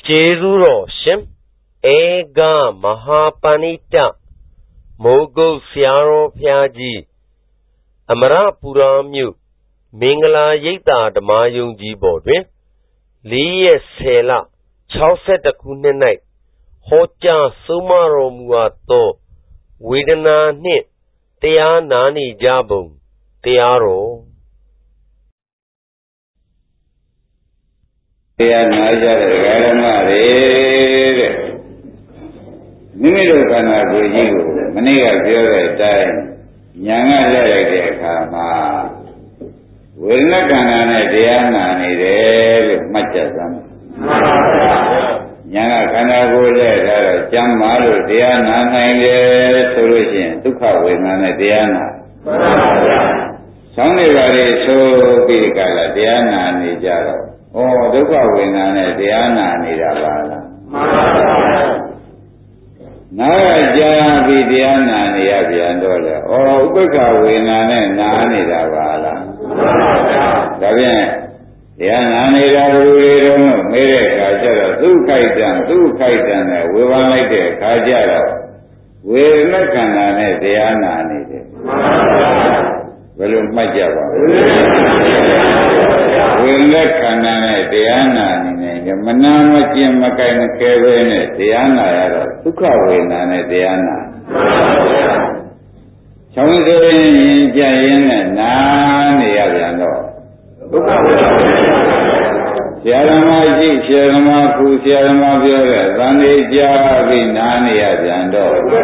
Chezuro Shim Ega Mahapanita Mogo Siaro Piaji Amara Puramu Mingala Yeta Damayung Jibodwe Liye Sela Chauset the Kunenite Hocha Sumaro Muato Widana Nit Tea Nani Jabung Tearo Nimidokana Gujigo, Maniga Viola time, Yanga Lele Kama, will not Ganana Diana needed much of them. Yanga Kanago letter, Jamalu Diana, solution, took out with Nana Diana. Somebody so big Diana Nijaro. Oh, the Gawina Diana Nidabala. Nara Vidiana Niabiandola. Oh, Bukawina Nani Dabala. Davian Diana Nidabu, Mede Kajara, two Kaitan, we were like the Kajara. We're not Kanane Diana needed. Well, Majava. We'll let Kanane Diana in Manama Chiamakan Kevin Diana, Tukawin and Diana. Chongin Jayan and Nani Aviano. Sierramaji, Sierramaku, Sierrama Viola, Rani Javi, Nani Aviando.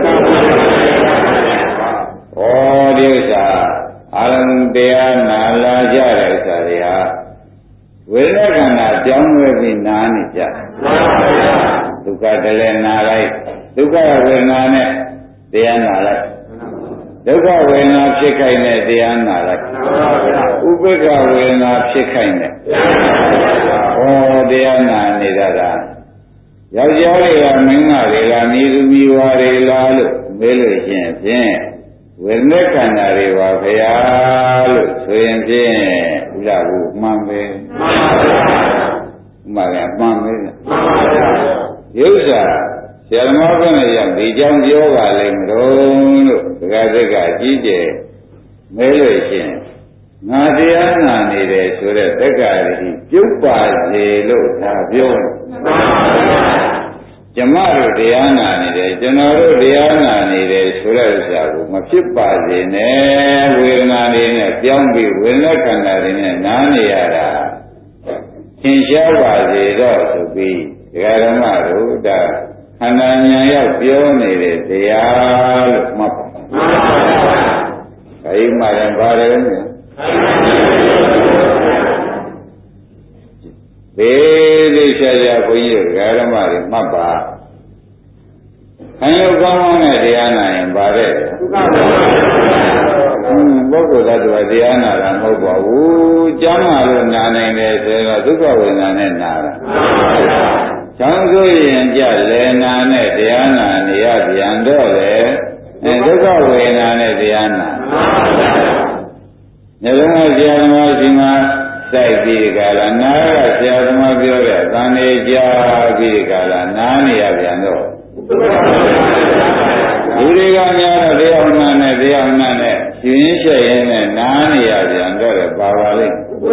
Oh, these are Alan Diana Laja Saria. Wilagana, John will be Nanija. Tukadele Nalai, Tuka will Nane, Diana like. Tuka will not Chikaine, Diana like. Ubeka will not Chikaine. Oh, Diana Nidada. Yajari, Minga, Nidu Miwari Lalu, Village. Will make an arriva, Soyente, Labu, Mambe, Mambe. Yusa, Shalmagan, the young yoga, Limro, Gazega, Gije, Meluation. Nadiana needed so that the guy, Jupa, the look, Tabion. Jamaru Diana needed, General Diana needed, Surasabu, Machipazine, Wilnadine, Yambi, Wilnakanadine, Naniara. Kinshabazi to be Yaramaru, the Hananya Pione, the Yal Map. I madam Baran. Very Shaya for you, Yaramari, Mapa. And you come on at Diana and Bare. Boko that was Diana and Hoba. Ooh, Jamal Nana and Duka with Nana Nara. Chango and Jalena, Diana and Yabi and Dole, and Duka with Nana Diana. Never Jama Saigala, Nara, Jama Viola, Rani Jabigala, Nani Aviano. Urigana, the Amane, Yunisha and Nani Aviando, Bavali.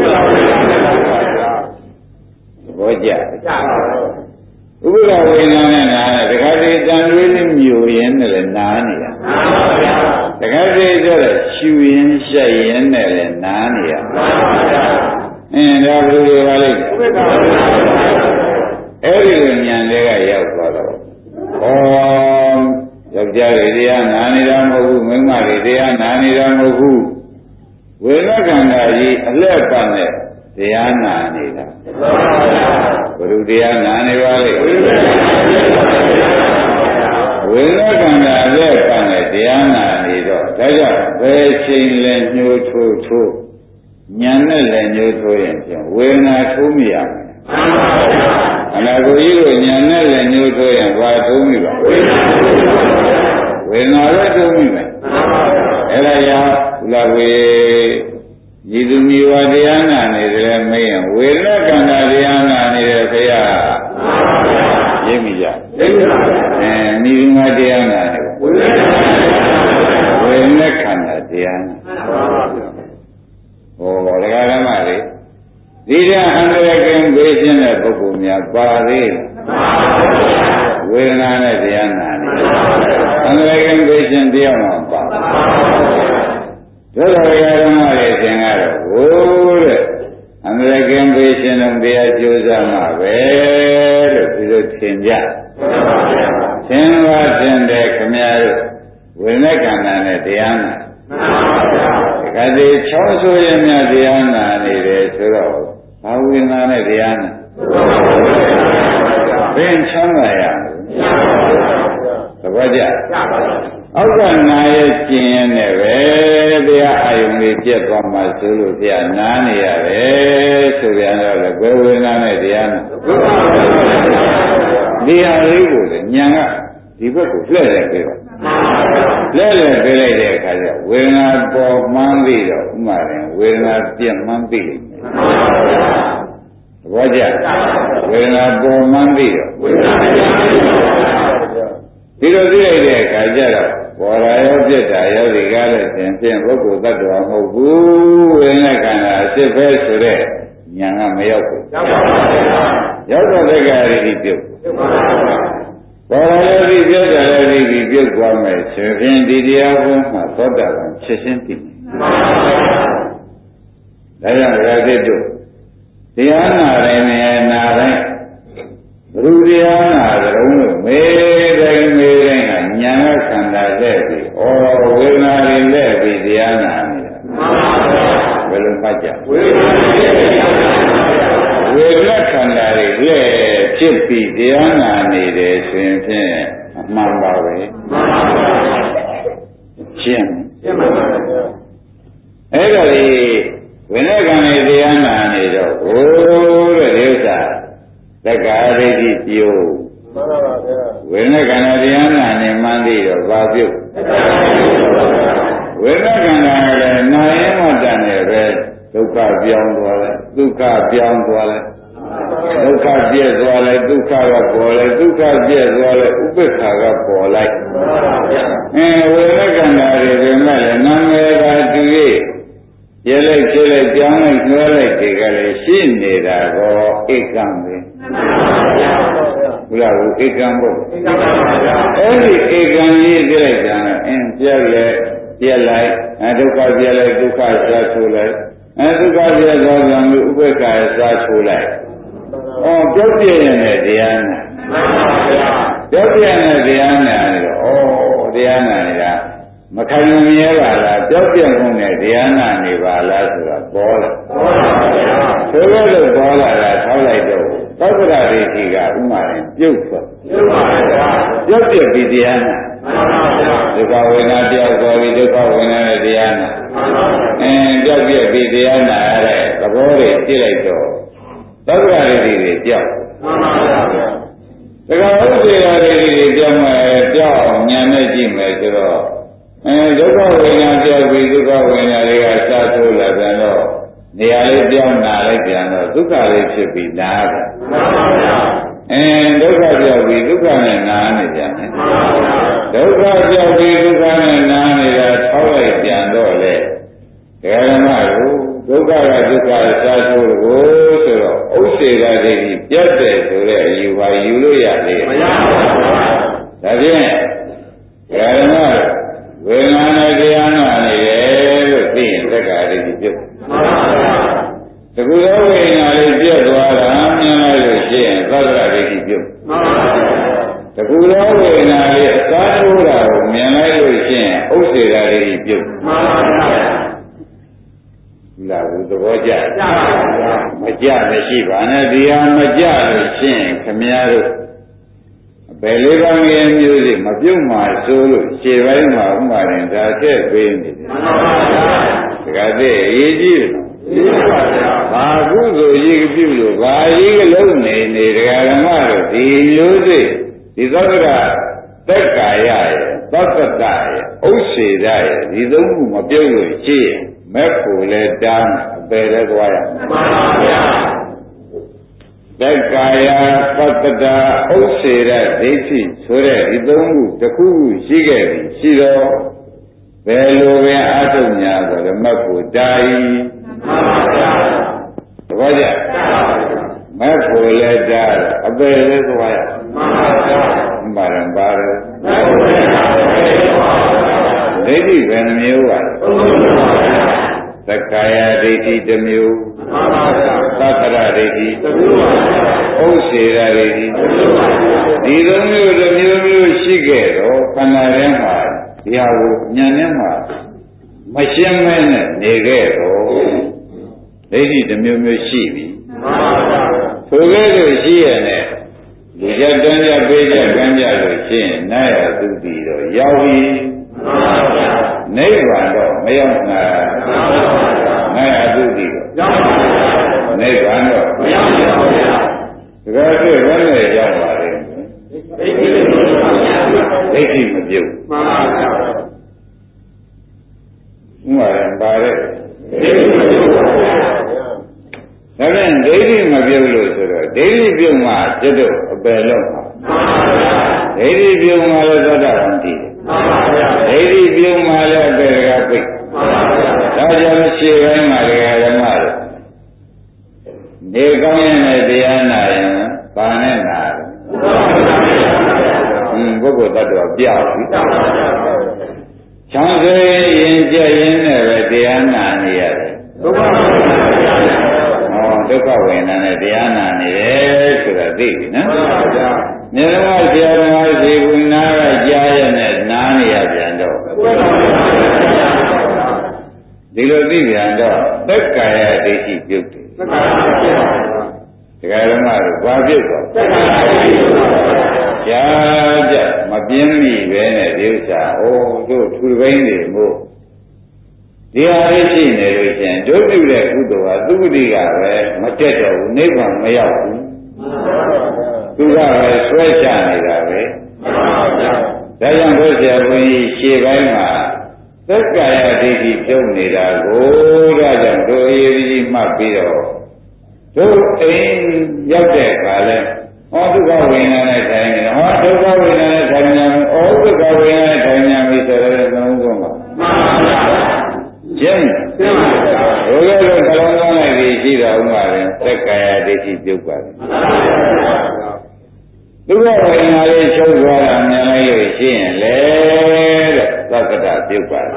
Boja. Ura Winana, the Gadi done really new in the Nania. The Gadi is a Shuin Shayan and Nania. And everyone Yandega Yakaro. Oh, Jaridia, Naniramu, Mimaridia, Naniramu. We're not going to left on it. Diana Nida. Gurudia Nanivali. We're not going to left on it. Diana Nida. That's a very singling new true. Nyana lenyo toyen, we're not to me. And I go you and Yana lenyo toyen, why to me? We're not to me. Elaya, Lawe, Yidumiwa Diana, and we're not going to Diana, and ရေးမိကြမိငါတရားနာတယ်ဝေနဲ့ခန္ဓာတရားနာဟောဒကာဓမ္မတွေဒီတဲ့အန္တရာယ်ကင်းပေးခြင်းတဲ့ပုဂ္ဂိုလ်များပါသေးလားဝေဒနာနဲ့တရားနာတယ်အန္တရာယ်ကင်းပေးခြင်းတရားမှပါတို့တော်ဒကာဓမ္မတွေသင်ကတော့ဟိုးတဲ့အန္တရာယ်ကင်းပေးခြင်းတို့တရားကြိုးစားမှာပဲလို့ဒီလိုထင်ကြသင်ပါသင်တဲ့ခမည်းတော်ဝိနည်းခန္ဓာနဲ့တရားနာခါဒီချောဆိုရင်များတရားနာနေတယ်ဆိုတော့ဘာဝိနာနဲ့တရားနာဘယ်ချမ်းသာရသဘောကျအောက်ကနာရဲ့ကျင်ရင်လည်းပဲတရားအာယုန်လေးပြတ်သွားမှဆိုလို့တရားနာနေရတယ်ဆိုပြန်တော့လေဘယ်ဝိနာနဲ့တရားနာဒီဟာလေးကိုလေညာကဒီဘက်ကိုလှည့်လိုက်ပြီးတော့လဲလဲပေးလိုက်တဲ့အခါကျဝေဒနာပေါ်မှန်းပြီးတော့ဥမာရင်ဝေဒနာပြတ်မှန်းပြီးလိမ့်မယ်သဘောကျဝေဒနာပေါ်မှန်းပြီးတော့ဒီလိုသိလိုက်တဲ့အခါကျတော့ပေါ်လာရောပြတ်တာရောဒီကားလို့သင်ဖြင့်ပုဂ္ဂိုလ်တ attva မဟုတ်ဘူးဝေဒနာခန္ဓာအစ်ပဲဆိုတဲ့ဉာဏ်ကမရောက်ဘူးရောက်တော့တဲ့ကာရီပြုတ်ပေါ်လာရောဒီပြတ်တာလည်းဒီပြုတ်သွားမယ်ဆိုရင်ဒီတရားဘုန်းမှာသောတာပန်ဖြစ်ရှင်းသိတယ်ဒါကြောင့်ရာဇိတို့တရားနာတိုင်းနဲ့နာတိုင်းဘုရားနာကြုံလို့မေးတိုင်းကဉာဏ်ခန္ဓာလက်ပြီးဩဝေဒနာတွေလက်ပြီးတရားနာနေတာဘယ်လိုမှတ်ကြဝေဒနာခန္ဓာတွေလက်ဖြစ်ပြီးတရားနာနေတယ်ဆိုရင်ဖြင့်အမှန်ပါပဲရှင်းပါပါအဲ့တော့ဒီဝိနည်းကံတွေတရားနာနေတော့ဟိုးတဲ့ဥစ္စာတက္ကာရိတိပြုမှန်ပါပါဗျာဝိနည်းကံတရားနာနေမှန်းသိတော့ဘာပြုဝိနည်းကံလည်းနာရင်မှတတ်နေပဲဒုက္ခပြောင်းသွားတယ်ဒုက္ခပြောင်းသွားတယ်ဒုက္ခပြည့်သွားလိုက်ဒုက္ခကပေါ်လိုက်ဒုက္ခပြည့်သွားလိုက်ဥပိ္ပခာကပေါ်လိုက်ဝိနည်းကံတွေပဲမဲ့လည်းနာမည်ကတူရဲ့ရလိုက်ဖြစ်လိုက်ပြောင်းလိုက်နှွှဲလိုက်တွေကလည်းရှိနေတာကောဧကံပဲဘုရားကဧကံပေါ့အဲ့ဒီဧကံကြီးကြလိုက်တာပြက်လိုက်ပြက်လိုက်ဒုက္ခပြက်လိုက်ဒုက္ခစားထိုးလိုက်ဒုက္ခပြက်သွားပြန်ပြီးဥပိ္ပခာစားထိုးလိုက်ပြောပြရင်လည်းတရားနာပြောပြရင်လည်းတရားနာနေတော့တရားနာနေတာမခံမြင်ရပါလားပြောပြမှုနဲ့တရားနာနေပါလားဆိုတာပေါ်လာဆိုလို့ပေါ်လာတာထောက်လိုက်တော့သောက္ကရာဒိဋ္ဌိကဥမာရင်ပြုတ်သွားပြုတ်ပြပြီးတရားနာဒုက္ခဝေဒနာတရားဆိုပြီးဒုက္ခဝေဒနာနဲ့တရားနာပြုတ်ပြပြီးတရားနာရတဲ့သဘောတွေသိလိုက်တော့သောက္ကရာဒိဋ္ဌိတွေကြောက်ဒါကဥစ္စေရာဒိဋ္ဌိတွေကြောက်မယ်ကြောက်အောင်ဉာဏ်နဲ့ကြည့်မယ်ဆိုတော့ဒုက္ခဝေဒနာပြောက်ပြီးဒုက္ခဝေဒနာတွေကစားထိုးလာပြန်တော့နေရာလေးပြောင်းနာလိုက်ပြန်တော့ဒုက္ခလေးဖြစ်ပြီးနားတယ်ဒုက္ခပြောက်ပြီးဒုက္ခနဲ့နားနေပြန်တယ်ဒုက္ခပြောက်ပြီးဒုက္ခနဲ့နားနေတာထောက်လိုက်ပြန်တော့လေဓမ္မတို့ဒုက္ခကဒုက္ခစားထိုးကိုဆိုတော့ဥစ္စေကတည်းကပြတ်တယ်ဆိုတဲ့အယူပါယူလို့ရလေမရပါဘူးဒါဖြင့်ဓမ္မဝေဒနာနဲ့တရားနာနေတယ်လို့သိရင်သက္ကာရိတိပြုတ်တကူသောဝေဒနာလေးပြတ်သွားတာမြင်လိုက်လို့ရှိရင်သက္ကာရိတိပြုတ်တကူသောဝေဒနာလေးအစားထိုးတာကိုမြင်လိုက်လို့ရှိရင်ဥစ္စေရာရိတိပြုတ်လာဘူးသဘောကျမကြမရှိပါနဲ့ဒီဟာမကြလို့ရှိရင်ခမည်းတော်ဘယ်လေးပါးငယ်မျိုးစီမပြုတ်မှဆိုလို့ခြေပိုင်းမှာဥမာရင်ဒါဆက်ပေးနေတယ်မှန်ပါဗျာဒါကတည်းအရေးကြီးတယ်မှန်ပါဗျာဘာကုသိုလ်ကြီးပြုလို့ဘာကြီးကလုံးနေတရားဓမ္မတို့ဒီမျိုးစိဒီသောကသက်ကာယရဲ့သောကတရဲ့ဥစ္စေရရဲ့ဒီသုံးခုမပြုတ်လို့ရှိရင်မဲ့ဖို့လဲတားအပယ်လဲသွားရမှန်ပါဗျာတက္ကာယပတ္တတာဥစ္စေရဒိဋ္ဌိဆိုတဲ့ဒီသုံးခုတစ်ခုခုရှိခဲ့ပြီရှိတော့ဘယ်လိုပဲအထုတ်ညာဆိုတော့မက်ဖို့တာဤမှန်ပါဗျာတပည့်ကြမက်ဖို့လည်းတာအပေလည်းသွားရမှန်ပါဗျာပါတယ်ပါတယ်မက်ဖို့လည်းတာဒိဋ္ဌိဘယ်နှမျိုးပါသက္ကာယဒိဋ္ဌိတစ်မျိုးမှန်ပါဗျာသက္ကရဒိဋ္ဌိတစ်မျိုးပါဥစ္စေရဒိဋ္ဌိတစ်မျိုးပါဒီလိုမျိုးတစ်မျိုးမျိုးရှိခဲ့တော့ခန္ဓာထဲမှာဒီဟာကိုဉာဏ်နဲ့မှမရှင်းမဲနဲ့နေခဲ့တော့ဒိဋ္ဌိတစ်မျိုးမျိုးရှိပြီမှန်ပါဗျာဆိုခဲ့လို့ရှိရတဲ့ဒီကြတန်းကြပေးကြကမ်းကြလို့ရှိရင်နာရသုတိတော့ရောက်ပြီမှန်ပါဗျာနိဗ္ဗာန်တော့မရောက်နိုင်နာရသုတိတော့ရောက်ပါဘူးနိဗ္ဗာန်တော့မရောက်ပါဘူးဒါကြည့်ဘယ်နဲ့ရောက်ပါလဲဒိဋ္ဌိမပြုတ်မှန်ပါဗျာဥပါရင်ပါတယ်ဒါပြန်ဒိဋ္ဌိမပြုတ်လို့ဆိုတော့ဒိဋ္ဌိပြုတ်မှจิตတို့အပယ်လုံးပါဒိဋ္ဌိပြုတ်မှလည်းသတ္တဝံတည်ဒိဋ္ဌိပြုတ်မှလည်းအပယ်ကပိတ်ဒါကြောင့်ရှေ့ပိုင်းမှာဓမ္မတို့နေကောင်းရင်လည်းတရားနာရင်ပါနဲ့နာပုဂ္ဂိုလ်တ attva ပြောက်ပြီချမ်းသာရင်ကြက်ရင်လည်းပဲတရားနာနေရတယ်ဒုက္ခဝေဒနာနဲ့တရားနာနေတယ်ဆိုတာသိပြီနော်မြေတော်ဆရာတော်ရှိကူနာကကြားရနဲ့နားနေရပြန်တော့ဒီလိုသိပြန်တော့သက္ကာယဒိဋ္ဌိပြုတ်တယ်သက္ကာယဒကာရမတို့ဘာပြုတ်တော့သက္ကာယဒိဋ္ဌိရှားကြမပြင်းမိပဲနဲ့ဒီဥစ္စာတို့ထူပိန်းနေမို့ဒီဟာလေးရှိနေလို့ရှင်တို့ပြုတဲ့ကုသိုလ်ဟာသူတိကပဲမတက်တော့ဘူးနိဗ္ဗာန်မရောက်ဘူးသူကပဲဆွဲချနေတာပဲဒါကြောင့်ဘုရားဘုန်းကြီးရှေ့ပိုင်းမှာသက္ကာယဒိဋ္ဌိပြုတ်နေတာကိုဒါကြောင့်တို့အရေးကြီးမှတ်ပြီးတော့တို့အိမ်ရောက်တဲ့အခါလဲဟောဒုက္ခဝေဒနာနဲ့ထိုင်နေဟောဒုက္ခဝေဒနာနဲ့ထိုင်နေဩဒုက္ခဝေဒနာနဲ့ထိုင်နေပြီဆိုတော့သုံးခုမှာမှန်ပါဗျာကျင်းပါဗျာဘုရားတို့ကလုံးလုံးလိုက်ပြီးရှိတော်ဥပါရင်သက္ကာယဒိဋ္ဌိပြုတ်ပါတယ်ဒုက္ခဝေဒနာလေးချုပ်သွားတာမြင်လိုက်လို့ရှိရင်လေတဲ့သက္ကတပြုတ်ပါတယ်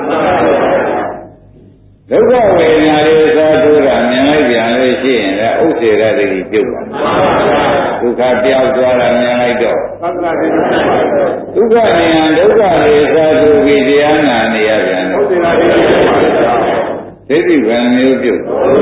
ဒုက္ခဝေဒနာလေးသောဒုက္ခမြင်လိုက်ပြန်လို့ရှိရင်လည်းဥစ္စေရဒိဋ္ဌိပြုတ်ပါတယ်ဒုက္ခပြောက်သွားတာမြင်လိုက်တော့သက္ကတဒုက္ခဉာဏ်ဒုက္ခလေးသောဒုက္ခတရားနာနေရပြန်ဥစ္စေရဒိဋ္ဌိဒိဋ္ဌိဘယ်မျိုးပြုတ်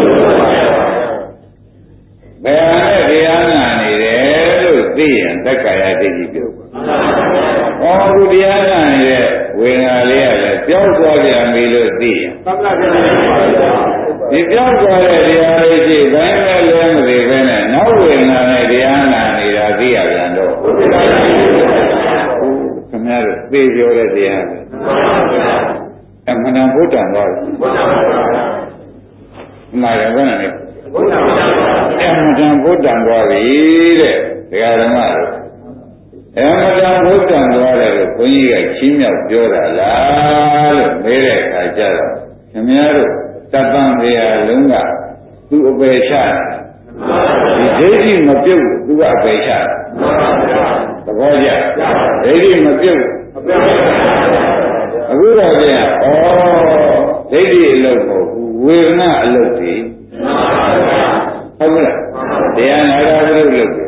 ဘယ်ဟာနဲ့တရားနာနေတယ်လို့သိရင်သက္ကာယဒိဋ္ဌိပြုတ်ဟောဒီတရားနာနေတဲ့ဝေဒနာလေးကလည်းပြောက်သွားပြန်ပြီလို့သိရင်သက္ကာယဒိဋ္ဌိဒီပြောက်သွားတဲ့တရားလေးရှိဘယ်နဲ့လဲမသိဘဲနဲ့နောက်ဝေဒနာနဲ့တရားနာနေတာသိရပြန်တော့ခင်ဗျားတို့သိပြောတဲ့တရားပဲအမှန်တန်ဘုဒ္ဓံသွားပြီမှန်တယ်ဘယ်နဲ့လဲဘုဒ္ဓံအမှန်တန်ဘုဒ္ဓံသွားပြီတဲ့ဒကာဓမ္မတို့အမှန်တန်ဘုဒ္ဓံသွားတယ်လို့ဘုန်းကြီးကချင်းမြောက်ပြောတာလားလို့မေးတဲ့အခါကျတော့ခင်ဗျားတို့တပံတရားလုံးကသူ့အပေချဒီဒိဋ္ဌိမပြုတ်သူကအပေချသဘောကျဒိဋ္ဌိမပြုတ်အခုတော့ပြန်ဒိဋ္ဌိအလုပ်မဟုတ်ဘူးဝေဒနာအလုပ်ကြီးဟုတ်ကဲ့တရားနာတာဘယ်လိုလုပ်လဲ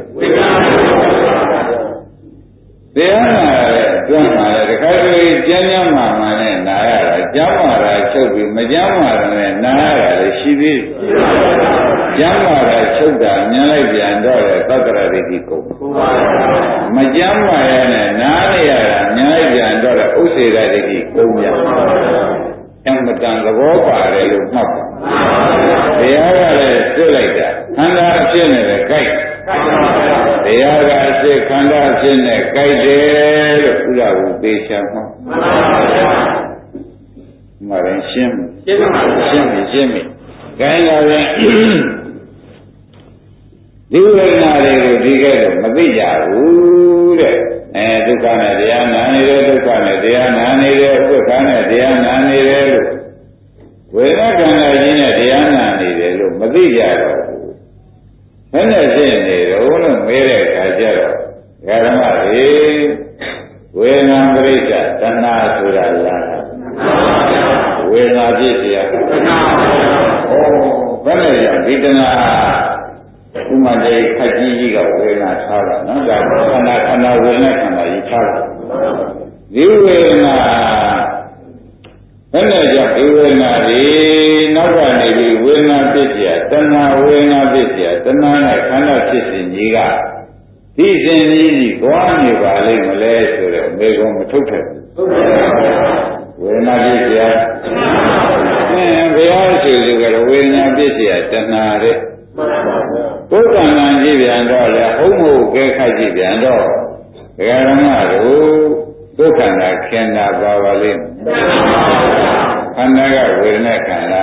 တရားနာတဲ့ကျွမ်းလာတဲ့ခါကျရင်ကျမ်းကျမ်းမာမာနဲ့နာရတာကျမ်းမာတာချုပ်ပြီးမကျမ်းမာတာနဲ့နာရတာလည်းရှိသေးကျမ်းမာတာချုပ်တာမြင်လိုက်ပြန်တော့လေသတ္တရဒိဋ္ဌိကုန်မကျမ်းမာရနဲ့နားရတာမြင်လိုက်ပြန်တော့လေဥစ္စေရဒိဋ္ဌိကုန်ပြန်အမှန်တန်သဘောပါတယ်လို့မှတ်ပါတရားကလည်းသိလိုက်တာခန္ဓာအဖြစ်နဲ့ပဲကြိုက်တရားကအစစ်ခန္ဓာအဖြစ်နဲ့ကြိုက်တယ်လို့ဥရဘူးသေချာမှတ်မှန်ပါဗျာမှန်တယ်ရှင်းပြီခိုင်းလာပြန်ဒီဝေဒနာတွေကိုဒီကဲတော့မသိကြဘူးတဲ့ဒုက္ခနဲ့တရားနာနေတယ်ဒုက္ခနဲ့တရားနာနေတယ်ဥပ္ပခါနဲ့တရားနာနေတယ်လို့ဝေဒနာခန္ဓာကြီးနဲ့တရားနာနေတယ်လို့မသိကြတော့ဘူးဘယ်နဲ့ဖြစ်နေတော့လို့မေးတဲ့အခါကျတော့ဓမ္မတွေဝေဒနာပရိစ္ဆတဏှာဆိုတာလားဝေဒနာဖြစ်เสียတဏှာဘယ်နဲ့ကြောင့်ဒီတဏှာဥမာတည်းခက်ကြီးကဝေဒနာထားတာနော်ဒါခန္ဓာဝေဒနာခန္ဓာကြီးထားတာဒီဝေဒနာဘယ်နဲ့ကြောင့်ဒီဝေဒနာဒီနောက်ကနေပြီးဝေဒနာဖြစ်เสียတဏှာဝေဒနာဖြစ်เสียတဏှာနဲ့ခန္ဓာဖြစ်စဉ်ကြီးကဒီစဉ်ကြီးသွားနေပါလိမ့်မလဲဆိုတော့မေကုံမထုတ်ထက်ဘူးဝေဒနာဖြစ်เสียဘုရားရှိခိုးကြတော့ဝေဒနာဖြစ်เสียတဏှာတဲ့ကိုယ်ကံကံကြည့်ပြန်တော့လေအုံးမို့ကဲခတ်ကြည့်ပြန်တော့ဘယ်ဓမ္မတို့ဒုက္ခနာခင်တာပါပါလိမ့်ခန္ဓာကဝေဒနာခန္ဓာ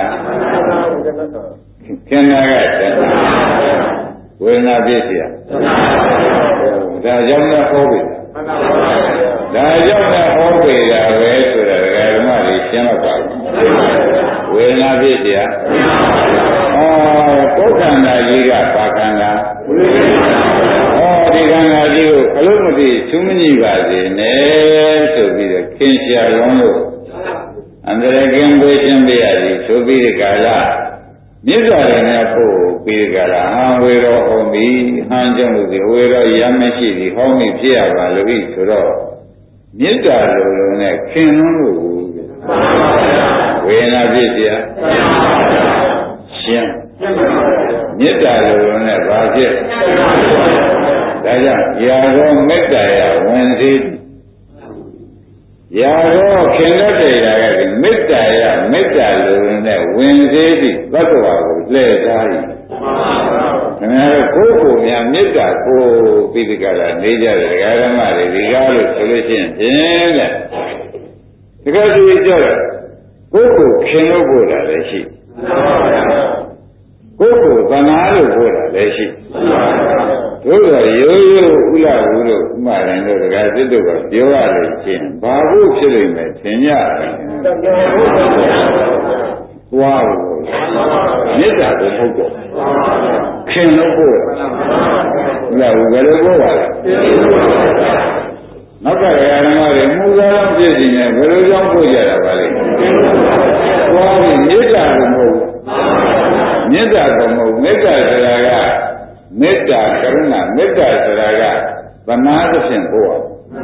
ခင်တာကတဏှာဝေဒနာဖြစ်เสียဒါကြောင့်လည်းဟောပြီဒါကြောင့်လည်းဟောပြီတာပဲဆိုတာဓမ္မတွေရှင်းတော့ပါဝေဒနာဖြစ်เสียကိုယ်ခန္ဓာကြီးကပါခန္ဓာဒီခန္ဓာကြီးကိုအလုံးမသိသူမကြည့်ပါစေနဲ့ဆိုပြီးတော့ခင်ရှာလုံးလို့အန္တရာယ်ကင်းပေးခြင်းပြရသည်ဆိုပြီးဒီကာလမြစ္ဆာရနဲ့ပို့ပြီးဒီကာလဟံဝေရောဟောမိဟံကြောင့်လို့ဒီဝေရောရမရှိသည်ဟောမိဖြစ်ရပါလို့ဤဆိုတော့မြစ္ဆာလိုလုံးနဲ့ခင်လုံးလို့ဝေဒနာဖြစ်เสียရှင်းမေတ္တာလိုလိုနဲ့ဘာဖြစ်ဒါကြောင့်ယာရောမေတ္တာရဝင်စေယာရောခင်လက်တရားကမေတ္တာရမေတ္တာလိုလိုနဲ့ဝင်စေသည့်သတ္တဝါကိုလှည့်စား၏ခင်ဗျားတို့ကိုယ်ကိုများမေတ္တာကိုပြီးဒီကလာနေကြတယ်ဒကာဓမ္မတွေဒီကားလို့ဆိုလို့ရှိရင်ဖြင့်တဲ့တကယ်ကြည့်ကြတော့ကိုယ်ကိုခင်လို့ပို့တာလည်းရှိကိုယ်ကိုသနာလို့ပြောတာလည်းရှိတို့ကရိုးရိုးဥလာဘူးလို့ဥမာရင်တို့ကစစ်တို့ကပြောရလို့ချင်းဘာလို့ဖြစ်လိမ့်မယ်သင်ရတယ်သွားဘူးမေတ္တာကိုထုတ်တော့ခင်လို့ပြောတာဥလာဘူးဘယ်လိုပြောပါလဲနောက်ကဓမ္မတွေမူကားပြည့်စုံနေဘယ်လိုကြောင့်ပြောကြတာပါလဲသွားပြီးမေတ္တာကိုမဟုတ်မေတ္တာကမဟုတ်မေတ္တာဆိုတာကမေတ္တာကရုဏာမေတ္တာဆိုတာကသနာသဖြင့်ပို့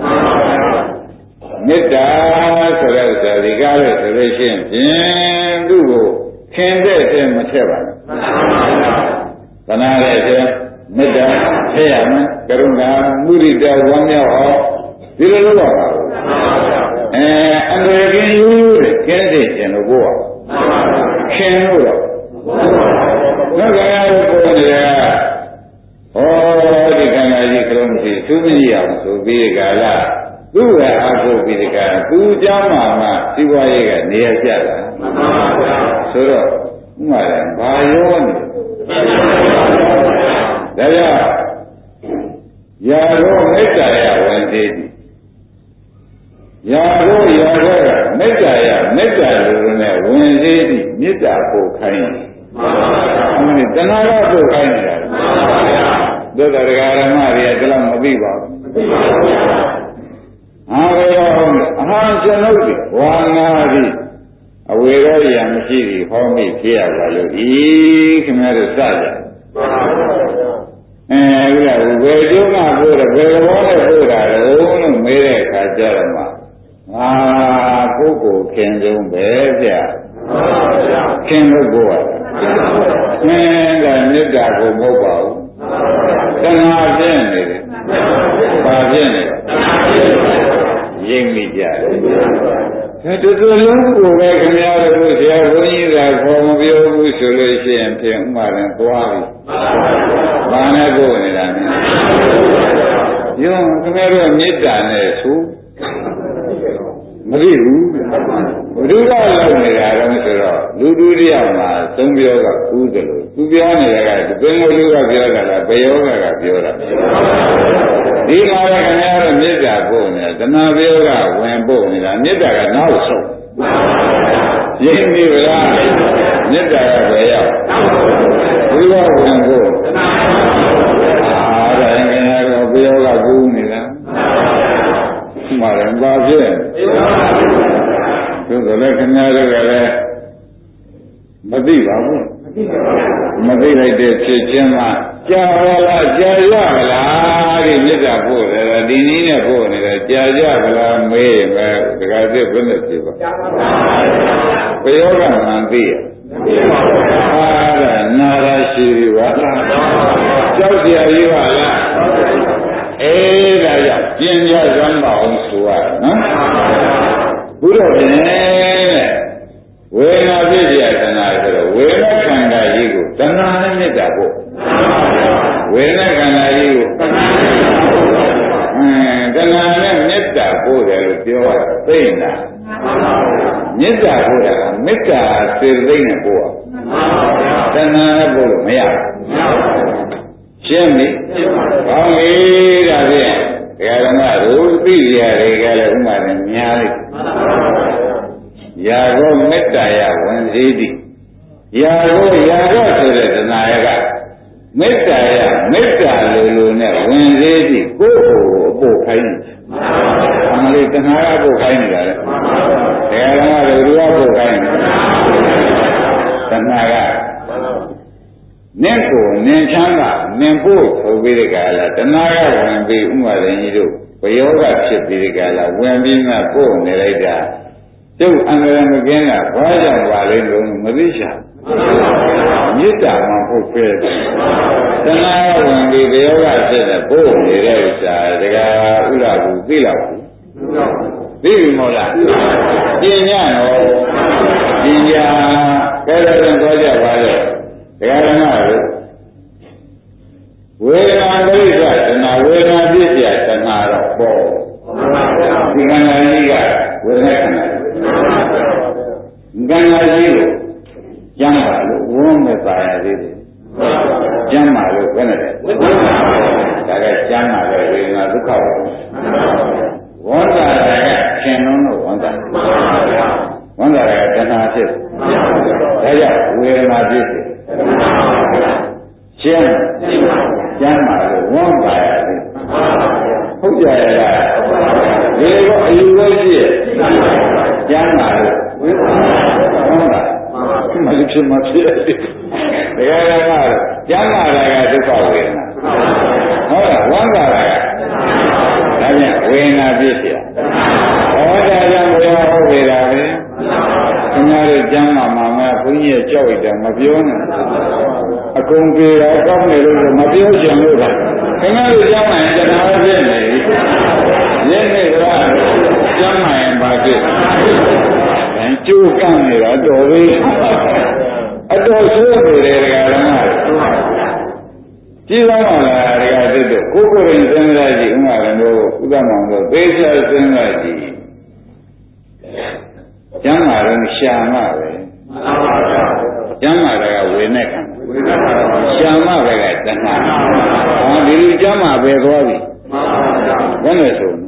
မေတ္တာဆိုတဲ့ဥစ္စာဒီကားလို့ဆိုလို့ရှိရင်ဖြင့်သူ့ကိုခင်တဲ့မထည့်ပါဘူးသနာတဲ့ဆိုမေတ္တာထည့်ရမယ်ကရုဏာမုဒိတာဝမ်းမြောက်အောင်ဒီလိုလုပ်ပါဘူးအန္တရာယ်ကင်းယူတဲ့ကဲတဲ့ကျင်လို့ပို့ခင်လို့တော့နောက်ကရကိုပေါ်နေတာဒီခန္ဓာကြီးကလုံးမရှိသူမကြည့်အောင်ဆိုပြီးကြလားသူ့ရဲ့အာဟုပြီးကြသူเจ้าမှာစီးပွားရေးကနေရကြတာဆိုတော့ဥမာတယ်ဘာရောနေဒါကြောင့်ယာရောမေတ္တာရဝင်သေးသည်ယာရောကမေတ္တာရမေတ္တာလိုနဲ့ဝင်သေးသည်မေတ္တာပို့ခိုင်းတယ်တဏှာကပို့ခိုင်းနေတာသို့တော်ဓမ္မတွေကဒီလောက်မသိပါဘူးဟာဘယ်တော့အဟံကျွန်ုပ်ဒီဝါငါသည်အဝေရောရမရှိသည်ဟောမိဖြစ်ရပါလို့ဤခင်ဗျားတို့စကြဟုတ်လားဘယ်ကျုံးကပို့တယ်ဘယ်ဘောနဲ့ပို့တာလဲလို့မေးတဲ့အခါကျတော့မှကိုယ်ခင်ကျုံးပဲဗျခင်လို့ပို့ရတယ်မေတ္တာကိုမဟုတ်ပါဘူးတဏှာပြင်းနေတယ်ဘာပြင်းနေရိပ်မိကြတယ်တူတူလုံးကိုပဲခင်ဗျားတို့ဆရာဘုန်းကြီးကခေါ်မပြောဘူးဆိုလို့ရှိရင်ဖြင့်ဥမာရင်သွားပြီဘာနဲ့ကိုနေတာလဲယုံခင်ဗျားတို့မေတ္တာနဲ့ဆိုမသိဘူးဘုရားလောက်နေတာတော့ဆိုတော့လူတူတယောက်မှာသုံးပြောကကူးတယ်လို့သူပြောနေတာကဘယ်လိုလူကပြောတာလားဘယ်ယောဂကပြောတာဒီမှာလည်းခင်ဗျားတို့မေတ္တာပို့နေတာတဏှာပြောကဝင်ပို့နေတာမေတ္တာကနောက်ဆုံးရင်းပြီလားမေတ္တာကဘယ်ရောက်ဒီကဝင်ပို့အားဒါခင်ဗျားတို့ဘယ်ယောဂကူးနေတာမှန်တယ်ဘာဖြစ်သို့တော်လည်းခင်ဗျားတို့ကလည်းမသိပါဘူးမသိလိုက်တဲ့ဖြစ်ချင်းမှကြာပါလားကြာရပါလားဒီမေတ္တာပို့တယ်ဒီနည်းနဲ့ပို့နေတယ်ကြာကြပါလားမေးမယ်တခါစစ်ဘယ်နဲ့ဖြစ်ပါဘယ်ယောဂမှန်သိရအားရနာရရှိပြီပါကြောက်ကြရည်ပါလားအေးဒါကြောင့်ပြင်းပြစမ်းပါအောင်ဆိုရနော်ဘုရားရှင်ဝေဒနာပြည့်ရတနာဆိုတော့ဝေဒနာခန္ဓာကြီးကိုတဏှာနဲ့မေတ္တာပို့ဝေဒနာခန္ဓာကြီးကိုတဏှာနဲ့မေတ္တာပို့တယ်လို့ပြောတာသိနေတာမေတ္တာပို့တာမေတ္တာစေသိနဲ့ပို့တဏှာနဲ့ပို့လို့မရဘူးရှင်းပြီကောင်းပြီဒါဖြင့်ဒကာဓမ္မတို့သိရတွေကလည်းဥမာနဲ့များလိုက်ယာကောမေတ္တာယဝင်စေသည်ယာကောဆိုတဲ့တဏှာယကမေတ္တာယမေတ္တာလိုနဲ့ဝင်စေသည်ကိုယ့်ကိုယ်အပို့ခိုင်းတယ်အမလေးတဏှာယပို့ခိုင်းနေတာလေတရားဓမ္မတို့ကပို့ခိုင်းတယ်တဏှာကနင့်ကိုနင်ချမ်းသာနင်ဖို့ဆိုပြီးတဲ့ကလာတဏှာကဝင်ပြီးဥမာရင်ကြီးတို့ဘယောဂဖြစ်ပြီးတဲ့ကလာဝင်ပြီးမှပို့နေလိုက်တာကျုပ်အန္တရာယ်မကင်းတာဘာကြောင့်ပါလဲလို့မသိချာမေတ္တာမှဟုတ်ပဲတဏှာဝင်ပြီးဘယောဂဖြစ်တဲ့ပို့နေတဲ့ဥစ္စာတကဥရဘူးသိလောက်ဘူးသိပြီမို့လားပညာတော့ပညာကဲတော့ပြောကြပါလေတရားဓမ္မတို့ဝေဒနာပရိစ္ဆတဏှာဝေဒနာပြည့်စရာတဏှာတော့ပေါ့ဒီခန္ဓာကြီးကဝေဒနာခန္ဓာခန္ဓာကြီးကိုကျမ်းပါလို့ဝန်းမဲ့ပါရသေးတယ်ကျမ်းပါလို့ဘယ်နဲ့လဲဒါကကျမ်းပါလို့ဝေဒနာဒုက္ခဝန္တာကခင်လုံးလို့ဝန္တာဝန္တာကတဏှာဖြစ်ဒါကြောင့်ဝေဒနာပြည့်ကျမ်းပါလို့ဝန်းပါရသေးဟုတ်ကြရလားဒီလိုအယူဝဲရှိရဲ့ကျမ်းပါလို့ဝန်းပါမဖြစ်မဖြစ်တယ်တရားကကျမ်းပါတာကဒုက္ခဝေဒနာဟုတ်လားဝန်းပါတာကဒါပြန်ဝေဒနာပြည့်စရာဟောတာကြောင့်ဘုရားဟုတ်ပေတာပဲခင်ဗျားတို့ကျမ်းပါမှာမဘုန်းကြီးရဲ့ကြောက်ရတာမပြောနဲ့အကုန်ပြေတာကောင်းတယ်လို့မပြောချင်လို့ပါခင်ဗျားတို့ကျမ်းပါရင်တရားဖြစ်နေပြီရင်းနေကကျမ်းပါရင်ပါဖြစ်ကျိုးကန့်နေတာတော်ပြီအတော်ဆိုးနေတယ်ဓမ္မကြည်သောပါလားဒကာတို့ကိုကိုရင်စဉ်းစားကြည့်ဥမာလည်းတို့ဥဒ္ဒမောင်တို့သေချာစဉ်းစားကြည့်ကျမ်းမာရင်ရှာမပဲကျမ်းမာတာကဝေနဲ့ခံရှာမပဲကတဏှာဒီလိုကျမ်းမာပဲသွားပြီဘယ်နဲ့ဆို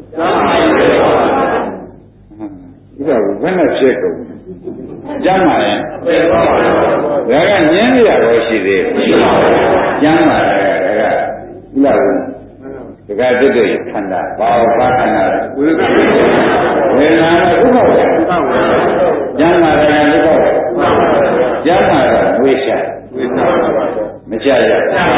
ဥဒ္ဒဘယ်နဲ့ဖြစ်ကုန်ကျမ်းမာရင်ဒါကညင်းရတော့ရှိသေးကျမ်းမာတယ်ဒါကဥဒ္ဒဒကာတက်တဲ့ခန္ဓာဘာဝခန္ဓာဝေဒနာဒုက္ခဝေကျမ်းမာတယ်ဒုက္ခကျမ်းမာတော့ဝိရှာမကြရ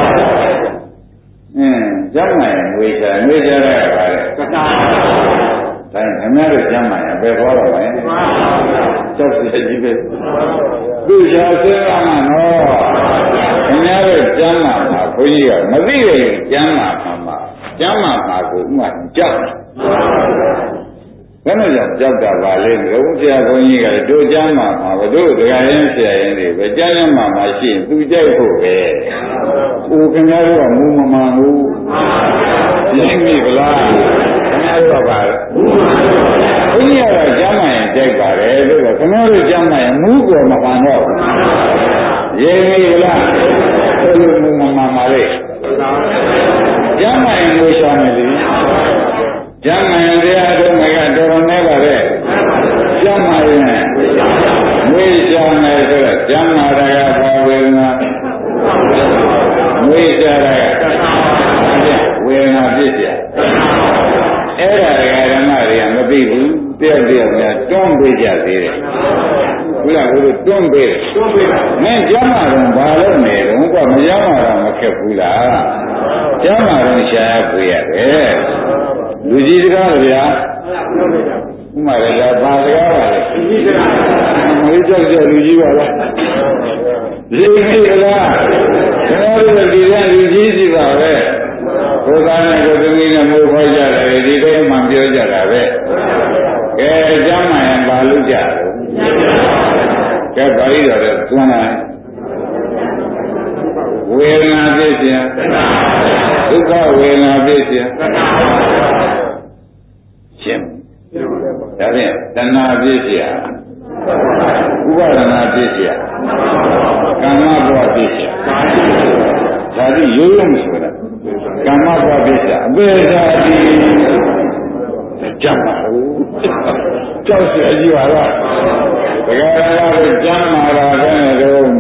ကျမ်းမာရင်ဝိရှာရတာကပါလေတိုင်းခင်ဗျားတို့ကျမ်းမာရင်ဘယ်ခေါ်တော့လဲကြောက်စရာကြီးပဲသူရှာစဉ်းစားမှာနော်ခင်ဗျားတို့ကျမ်းမာမှာဘုန်းကြီးကမသိရင်ကျမ်းမာမှာကျမ်းမာမှာကိုဥမာကြောက်ဘယ်နဲ့ကြောက်တာပါလဲလို့ဆရာဘုန်းကြီးကတို့ကျမ်းမာမှာဘတို့တရားရင်ဆရာရင်တွေပဲကျမ်းမာမှာရှိရင်သူကြိုက်ဖို့ပဲဟိုခင်ဗျားတို့ကမူမမှန်ဘူးရှင်းပြီဗလားခင်ဗျားတို့ကပါဘုန်းကြီးကတော့ကျမ်းမာရင်ကြိုက်ပါတယ်လို့ခင်ဗျားတို့ကျမ်းမာရင်မူးကိုမပန်တော့ဘူးရေးမိလားဘယ်လိုမှမလေးကျမ်းမာရင်ကိုရှာမယ်လေကျမ်းမာရင်တရားထုတ်မယ်ကတော်တော်နဲ့ပါပဲကျမ်းမာရင်ငွေရှာမယ်ဆိုတော့ကျမ်းမာတာကဘာဝေဒနာငွေရှာတာကဝေဒနာဖြစ်ကြအဲ့ဒါဓမ္မတွေကမသိဘူးတယောက်တယောက်များတွန်းပေးကြသေးတယ်ဘုရားဘုရားတွန်းပေးတယ်မင်းကျမ်းမာတော့ဘာလို့နေတော့ကမကျမ်းမာတော့မခက်ဘူးလားကျမ်းမာတော့ရှားပေးရတယ်လူကြီးစကားဗျာဥမာရတာဘာစကားပါလဲလူကြီးစကားမလေးကြောက်ကြလူကြီးပါလားလူကြီးကလားကျွန်တော်တို့ဒီကလူကြီးစီပါပဲကိုယ်သားနဲ့ကိုယ်သမီးနဲ့မိုးခွဲကြတယ်ဒီကိမှန်ပြောကြတာပဲကဲကျမ်းမာရင်ဘာလို့ကြကဲပါဠိတော်တဲ့သွန်းလာဝေဒနာဖြစ်ခြင်းဒုက္ခဝေဒနာဖြစ်ခြင်းရှင်းဒါဖြင့်တဏှာဖြစ်ခြင်းဥပါဒနာဖြစ်ခြင်းကာမဘဝဖြစ်ခြင်းဒါကြီးရိုးရိုးမဆိုတာကာမဘဝဖြစ်ခြင်းအပေသာတိကြမ်းပါဘူးကြောက်เสียကြီးပါတော့ဒကာရကကြမ်းမာတာတဲ့တော့ဘု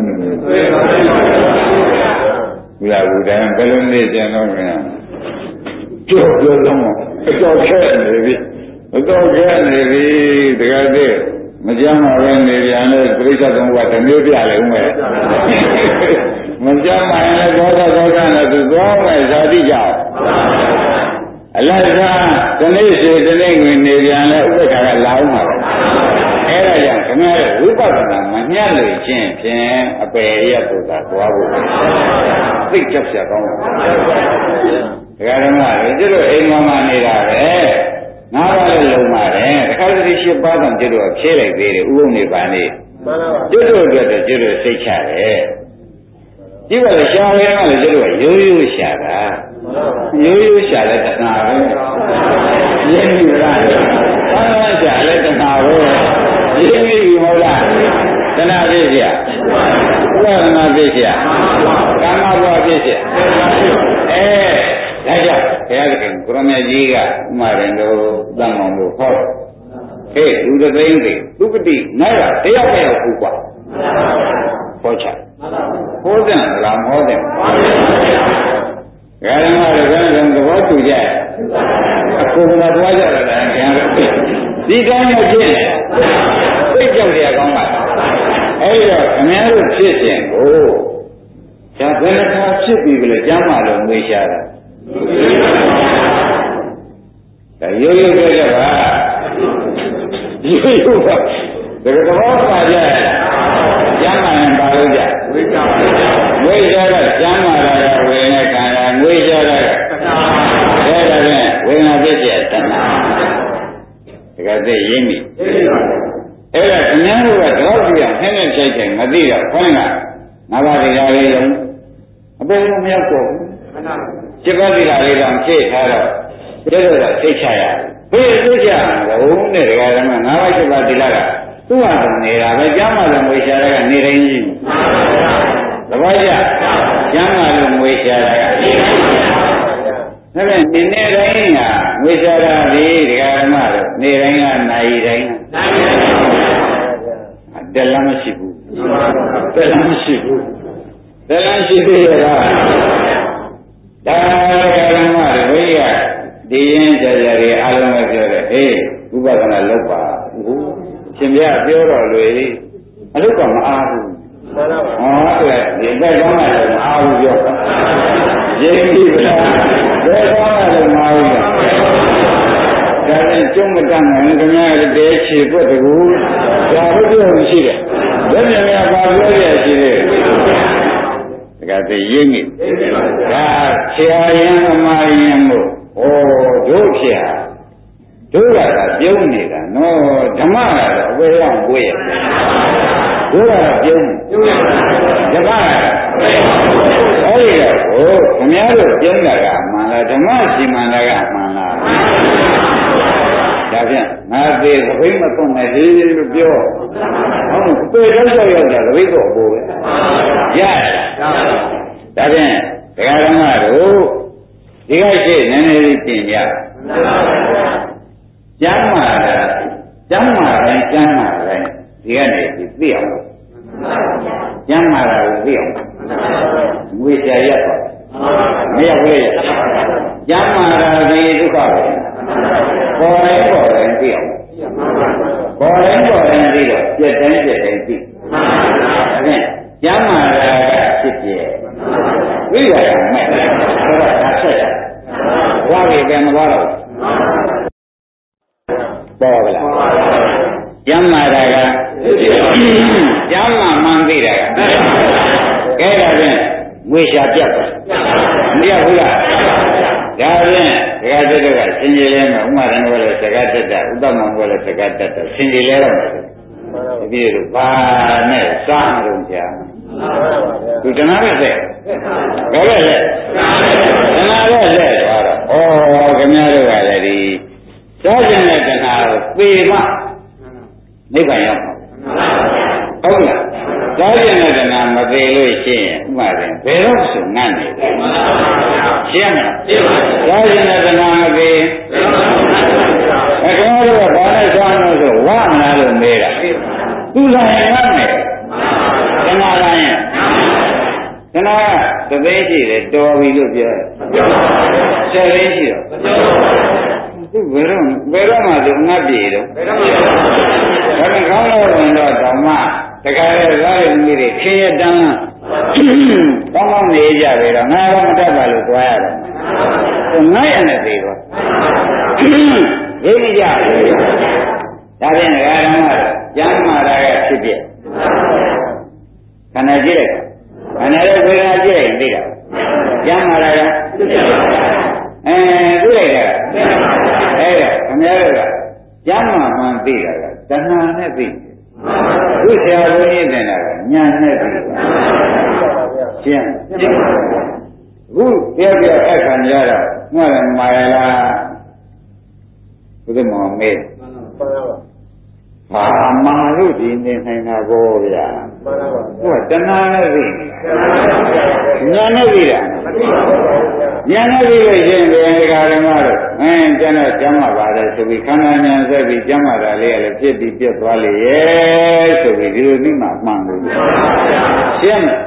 ရားဘုရားဘယ်လိုနေကြတော့မင်းကြောက်ကြောက်တော့အတော်ခဲနေပြီအတော်ခဲနေပြီဒကာတဲ့မကြမ်းမာပဲနေပြန်လဲပြိဿသုံးကတစ်မျိုးပြလေဦးမယ်မကြမ်းမာရင်လည်းဒေါသနဲ့သူသွားမယ်ဇာတိကြောင့်အလိုက်စားဒီနေ့စီဒီနေ့ငွေနေပြန်လဲဥပ္ပခါကလာအောင်ပါပဲအဲ့ဒါကြောင့်ခင်ဗျားတို့ဝိပဿနာမညှက်လို့ချင်းဖြင့်အပယ်ရတုသာသွားဖို့သိကြောက်ရကောင်းပါဒကာဓမ္မတွေကျတို့အိမ်မှာနေတာပဲငါးပါးလည်းလုံပါတယ်တခါတည်း၈ပါးတောင်ကျတို့ဖြေးလိုက်သေးတယ်ဥပုံနေပါနေကျတို့အတွက်ကျတို့စိတ်ချတယ်ဒီကလည်းရှားရဲကလည်းကျတို့ရိုးရိုးရှာတာရိုးရိုးရှာတဲ့တဏှာပဲရင်းပြီလားဘာသာရှာတဲ့တဏှာပဲရင်းပြီမဟုတ်လားတဏှာဖြစ်เสียဥပါဒနာဖြစ်เสียကာမဘဝဖြစ်เสียဒါကြောင့်ဘုရားသခင်ကိုရမကြီးကဥမာရင်တို့သံဃာတို့ဟောဟေးလူတသိန်းတွေသူပတိနိုင်တာတယောက်ဥကွာဟောချဟောတယ်လားမဟောတယ်ဂါရမတွေကတော့သဘောတူကြအကုန်လုံးသွားကြတာလည်းခင်ဗျားဒီတိုင်းမဖြစ်နဲ့သိကြောက်ရကောင်းပါအဲ့တော့ခင်ဗျားတို့ဖြစ်ခြင်းကိုဒါဘယ်နှခါဖြစ်ပြီလဲကျမ်းမာလို့ငွေရှာတာဒါရိုးရိုးကြပါရိုးရိုးပါဒါကတော့ပါကြကျမ်းမာရင်ပါလို့ကြဝိဇ္ဇာဝိဇ္ဇာကကျမ်းမာတာကဝေနဲ့ခန္ဓာငွေရှာတာကအဲ့ဒါဖြင့်ဝေဒနာဖြစ်တဲ့တဏှာဒါကသိရင်းပြီအဲ့ဒါခင်ဗျားတို့ကတော့ကြည့်ရဟင်းနဲ့ဖြိုက်တယ်မသိတော့ခေါင်းကငါးပါးတရားလေးလုံးအပေမရောက်တော့ဘူးจิตတိလာလေးတော့ဖြည့်ထားတော့ကျတော့သိချရဘယ်သိချရလဲဘုံနဲ့ဒကာဓမ္မ၅ပါး7ပါးတိလာကသူ့ဟာနေတာပဲကျမ်းမာလို့ငွေရှာတာကနေတိုင်းကြီးသဘောကျကျမ်းမာလို့ငွေရှာတာကနေတိုင်းဒါပေမဲ့ဒီနေ့တိုင်းကငွေရှာတာဒီဒကာဓမ္မတို့နေတိုင်းကနိုင်တိုင်းတက်လမ်းမရှိဘူးတက်လမ်းမရှိဘူးတက်လမ်းရှိသေးရလားဒါကဓမ္မတွေဘုရားဒီရင်ကြကြတွေအားလုံးပဲပြောတယ်ဟေးဥပဒနာလုပ်ပါရှင်ပြပြောတော့လေအလုပ်ကမအားဘူးမှန်ပါပါဟောတဲ့ဒီဘက်ကောင်းတယ်မအားဘူးပြောရင်းပြီလားဘယ်ကောင်းတယ်မအားဘူးဒါနဲ့ကျုံမတတ်နိုင်ခင်ဗျားတဲ့ခြေပွက်တကူဒါဟုတ်ပြောရှိတယ်ဘယ်မြန်များပါပြောရရှိတယ်ကတိရင်းနေဒါဆရာရင်အမရင်မို့ဩတို့ဖြစ်ဟာတို့ကပြုံးနေတာနော်ဓမ္မကတော့အဝေးအောင်ကိုယ်ရဲ့တို့ကပြုံးဓမ္မအဲ့ဒီတော့ခင်ဗျားတို့ပြုံးတာကမှန်လားဓမ္မစီမံတာကမှန်လားဒါဖြင့်ငါသေးသဘိမ့်မသွန်နဲ့လေးလို့ပြောဟုတ်ပေတော့ရောက်တာတပိတ်တော့ပို့ပဲရဒါဖြင့်ဒကာဓမ္မတို့ဒီကရှိနည်းနည်းလေးပြင်ကြကျမ်းမာတိုင်းဒီကနေသိအောင်ကျမ်းမာတာကိုသိအောင်ငွေချရက်ပါမရဘူးလေကျမ်းမာတာဒီဒုက္ခပဲပေါ်တိုင်းသိအောင်ပေါ်တိုင်းသိတော့ပြက်တိုင်းသိဒါဖြင့်ကျမ်းမာတာကဖြစ်ပြဝိရယမဲ့ဆိုတော့ဒါဆက်တာဝါရီပဲမသွားတော့ပေါ်ကလားကျမ်းမာတာကကျမ်းမာမှန်သိတာကကဲဒါဖြင့်ငွေရှာပြတ်ပါမရဘူးလားဒါဖြင့်ဒကာတက်တော့ကစင်ကြီးလဲမှာဥမာရဏဘလည်းစကားတက်တာဥပ္ပမဘလည်းစကားတက်တာစင်ကြီးလဲတော့ဒီပြေလို့ဘာနဲ့စားမလို့ကြာသူတနာနဲ့ဆက်ဘယ်လဲတနာနဲ့ဆက်သွားတော့ဩခင်ဗျားတို့ကလည်းဒီစားခြင်းနဲ့တနာကိုပေမှနိဗ္ဗာန်ရောက်မှာဟုတ်လားစားခြင်းနဲ့တနာမပေလို့ရှိရင်ဥမာရင်ဘယ်တော့ဆိုငတ်နေတယ်ရှင်းမလားစားခြင်းနဲ့တနာမပေခင်ဗျားတို့ကဘာနဲ့စားလို့ဆိုဝမလားလို့မေးတာသူလည်းငတ်နေတနာလားရင်တနာကသသိရှိတယ်တော်ပြီလို့ပြောဆက်ရင်းရှိတော့သူဘယ်တော့မှသူငတ်ပြေတော့ဒါနဲ့ကောင်းလို့ဝင်တော့ဓမ္မတခါလေသားရည်မိတွေခင်းရတန်းကောင်းကောင်းနေကြပြီတော့ငါတော့မတတ်ပါလို့တွားရတော့သူငတ်ရနဲ့သေးတော့ရင်းကြဒါဖြင့်ဓမ္မကျမ်းမာတာကဖြစ်ပြခန္ဓာကြည့်လိုက်ခန္ဓာရဲ့ဝေဒနာကြည့်ရင်သိတာကျမ်းမာတာကသိလိုက်တာအဲ့ဒါခင်ဗျားတို့ကကျမ်းမာမှန်သိတာကတဏှာနဲ့သိတယ်သူဆရာဘုန်းကြီးတင်တာကညာနဲ့သိတယ်ရှင်းအခုပြောပြအခါကြတော့မှန်တယ်မာရလားဘုရားမောင်မေးဘာမာလို့ဒီနေနိုင်တာကိုဗျာသူကတဏှာနဲ့သိညာနဲ့သိတာညာနဲ့သိလို့ရှိရင်ဒီကာရမတို့ကျန်တော့ကျမ်းမာပါတယ်ဆိုပြီးခန္ဓာညာဆက်ပြီးကျမ်းမာတာလေးကလည်းပြစ်ပြီးပြတ်သွားလေရဲ့ဆိုပြီးဒီလိုပြီးမှမှန်လို့ရှင်းမလား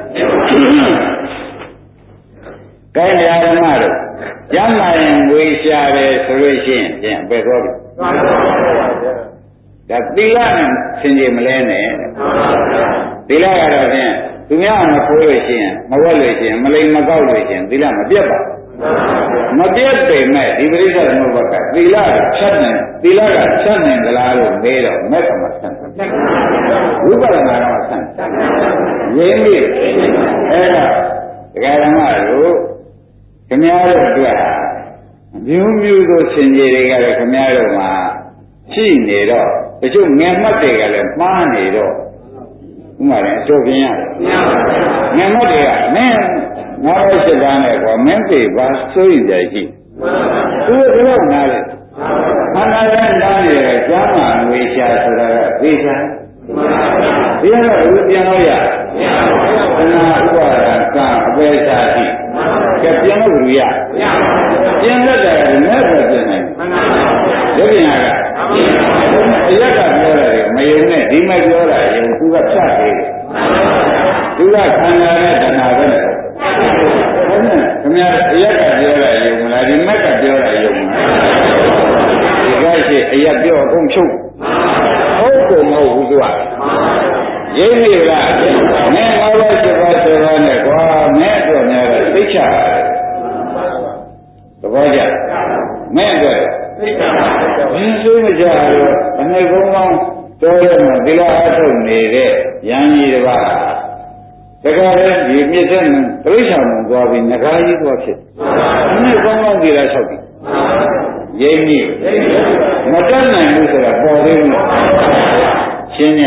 ကဲကာရမတို့ကျမ်းမာရင်ဝေရှာတယ်ဆိုလို့ရှိရင်ပြန်ပဲသွားပြီဒါသီလနဲ့ဆင်ခြင်မလဲနဲ့သီလကတော့ဖြင့်သူများမခိုးလို့ရှိရင်မဝက်လို့ရှိရင်မလိမ်မကောက်လို့ရှိရင်သီလမပြတ်ပါမပြတ်ပေမဲ့ဒီပရိစ္ဆေသမုပ္ပါကသီလဖြတ်နေသီလကဖြတ်နေကြလားလို့မေးတော့မဲ့ကမဆန်းဝိပဿနာကဆန်းရင်းပြီအဲ့ဒါဒကာဓမ္မတို့ခင်ဗျားတို့အတွက်မျိုးမျိုးသောဆင်ခြင်တွေကလည်းခင်ဗျားတို့မှာရှိနေတော့တချို့ငယ်မှတ်တွေကလည်းမှားနေတော့ဥမာလည်းအကျိုးပြင်းရတယ်ငယ်မှတ်တွေကမင်းငါတို့စစ်သားနဲ့ကွာမင်းပြေပါစိုးရင်ကြရှိသူတို့နားလေခန္ဓာနဲ့နားနေတယ်ကျမ်းမာငွေရှာဆိုတာကသိချာဒီကတော့ဘယ်ပြန်လို့ရသနာဥပါဒကအပေစာရှိကပြန်လို့ရပြန်တတ်တယ်နဲ့ပဲပြန်နိုင်ဒီပြန်ကအရက်ကပြောတယ်မယုံနဲ့ဒီမဲ့ပြောတာယုံသူကဖြတ်သေးတယ်သူကခန္ဓာနဲ့တဏှာပဲနဲ့ဟုတ်နဲ့ခင်ဗျာအရက်ကပြောတာယုံမလားဒီမဲ့ကပြောတာယုံမလားဒီကရှိအရက်ပြောအကုန်ချုပ်ဟုတ်ကိုမဟုတ်ဘူးသူကရင်းနေလားမင်းငါတို့7ပါး7ပါးနဲ့ကွာမင်းတို့များတော့သိချသဘောကျမင်းတို့သိချဘယ်ဆိုမကြတော့အနိုင်ကုန်းကောင်းတော်ရမှာသီလအားထုတ်နေတဲ့ယန္ကြီးတစ်ပါးတခါလေဒီမြစ်တဲ့ပြိဿာမုံသွားပြီးငကားကြီးသွားဖြစ်အနိုင်ကုန်းကောင်းသီလ၆ပြီရင်းကြီးမတတ်နိုင်ဘူးဆိုတာပေါ်သေးဘူးရှင်းရ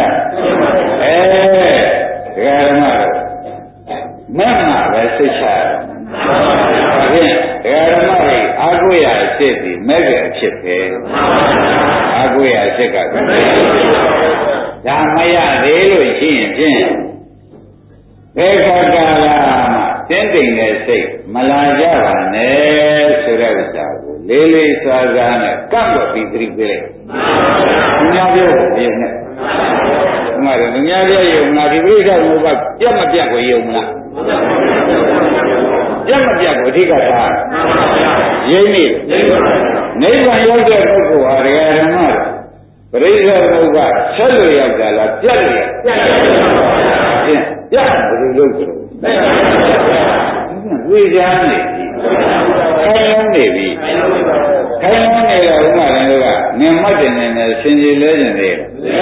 ဒကာဓမ္မတို့မက်မှာပဲစိတ်ချရတယ်ဖြင့်ဒကာဓမ္မတွေအာကိုရအဖြစ်ဒီမဲ့ကအဖြစ်ပဲအာကိုရအဖြစ်ကဒါမရသေးလို့ရှိရင်ဖြင့်ဘေခကာလမှာတင်းတိမ်တဲ့စိတ်မလာကြပါနဲ့ဆိုတဲ့ဥစ္စာကိုလေးလေးစားစားနဲ့ကပ်တော့ပြီးသတိပေးလိုက်။ညာပြောဖို့ပြုံးနဲ့။ဥမာတော့ညာပြောယုံလားဒီပြိဿဘုရားပြတ်မပြတ်ကိုယုံလား။ပြတ်မပြတ်ကိုအဓိကထားရင်းနေနိဗ္ဗာန်ရောက်တဲ့ပုဂ္ဂိုလ်ဟာဒကာဓမ္မပရိစ္ဆေဘုရားဆက်လို့ရောက်ကြလားပြတ်လို့ပြတ်ဘယ်လိုလုပ်ကြလဲဝေချာနေပြီခိုင်းလုံးနေပြီခိုင်းလုံးနေတော့ဥမာလည်းကငင်မတ်တင်နေဆင်ကြီးလဲနေတယ်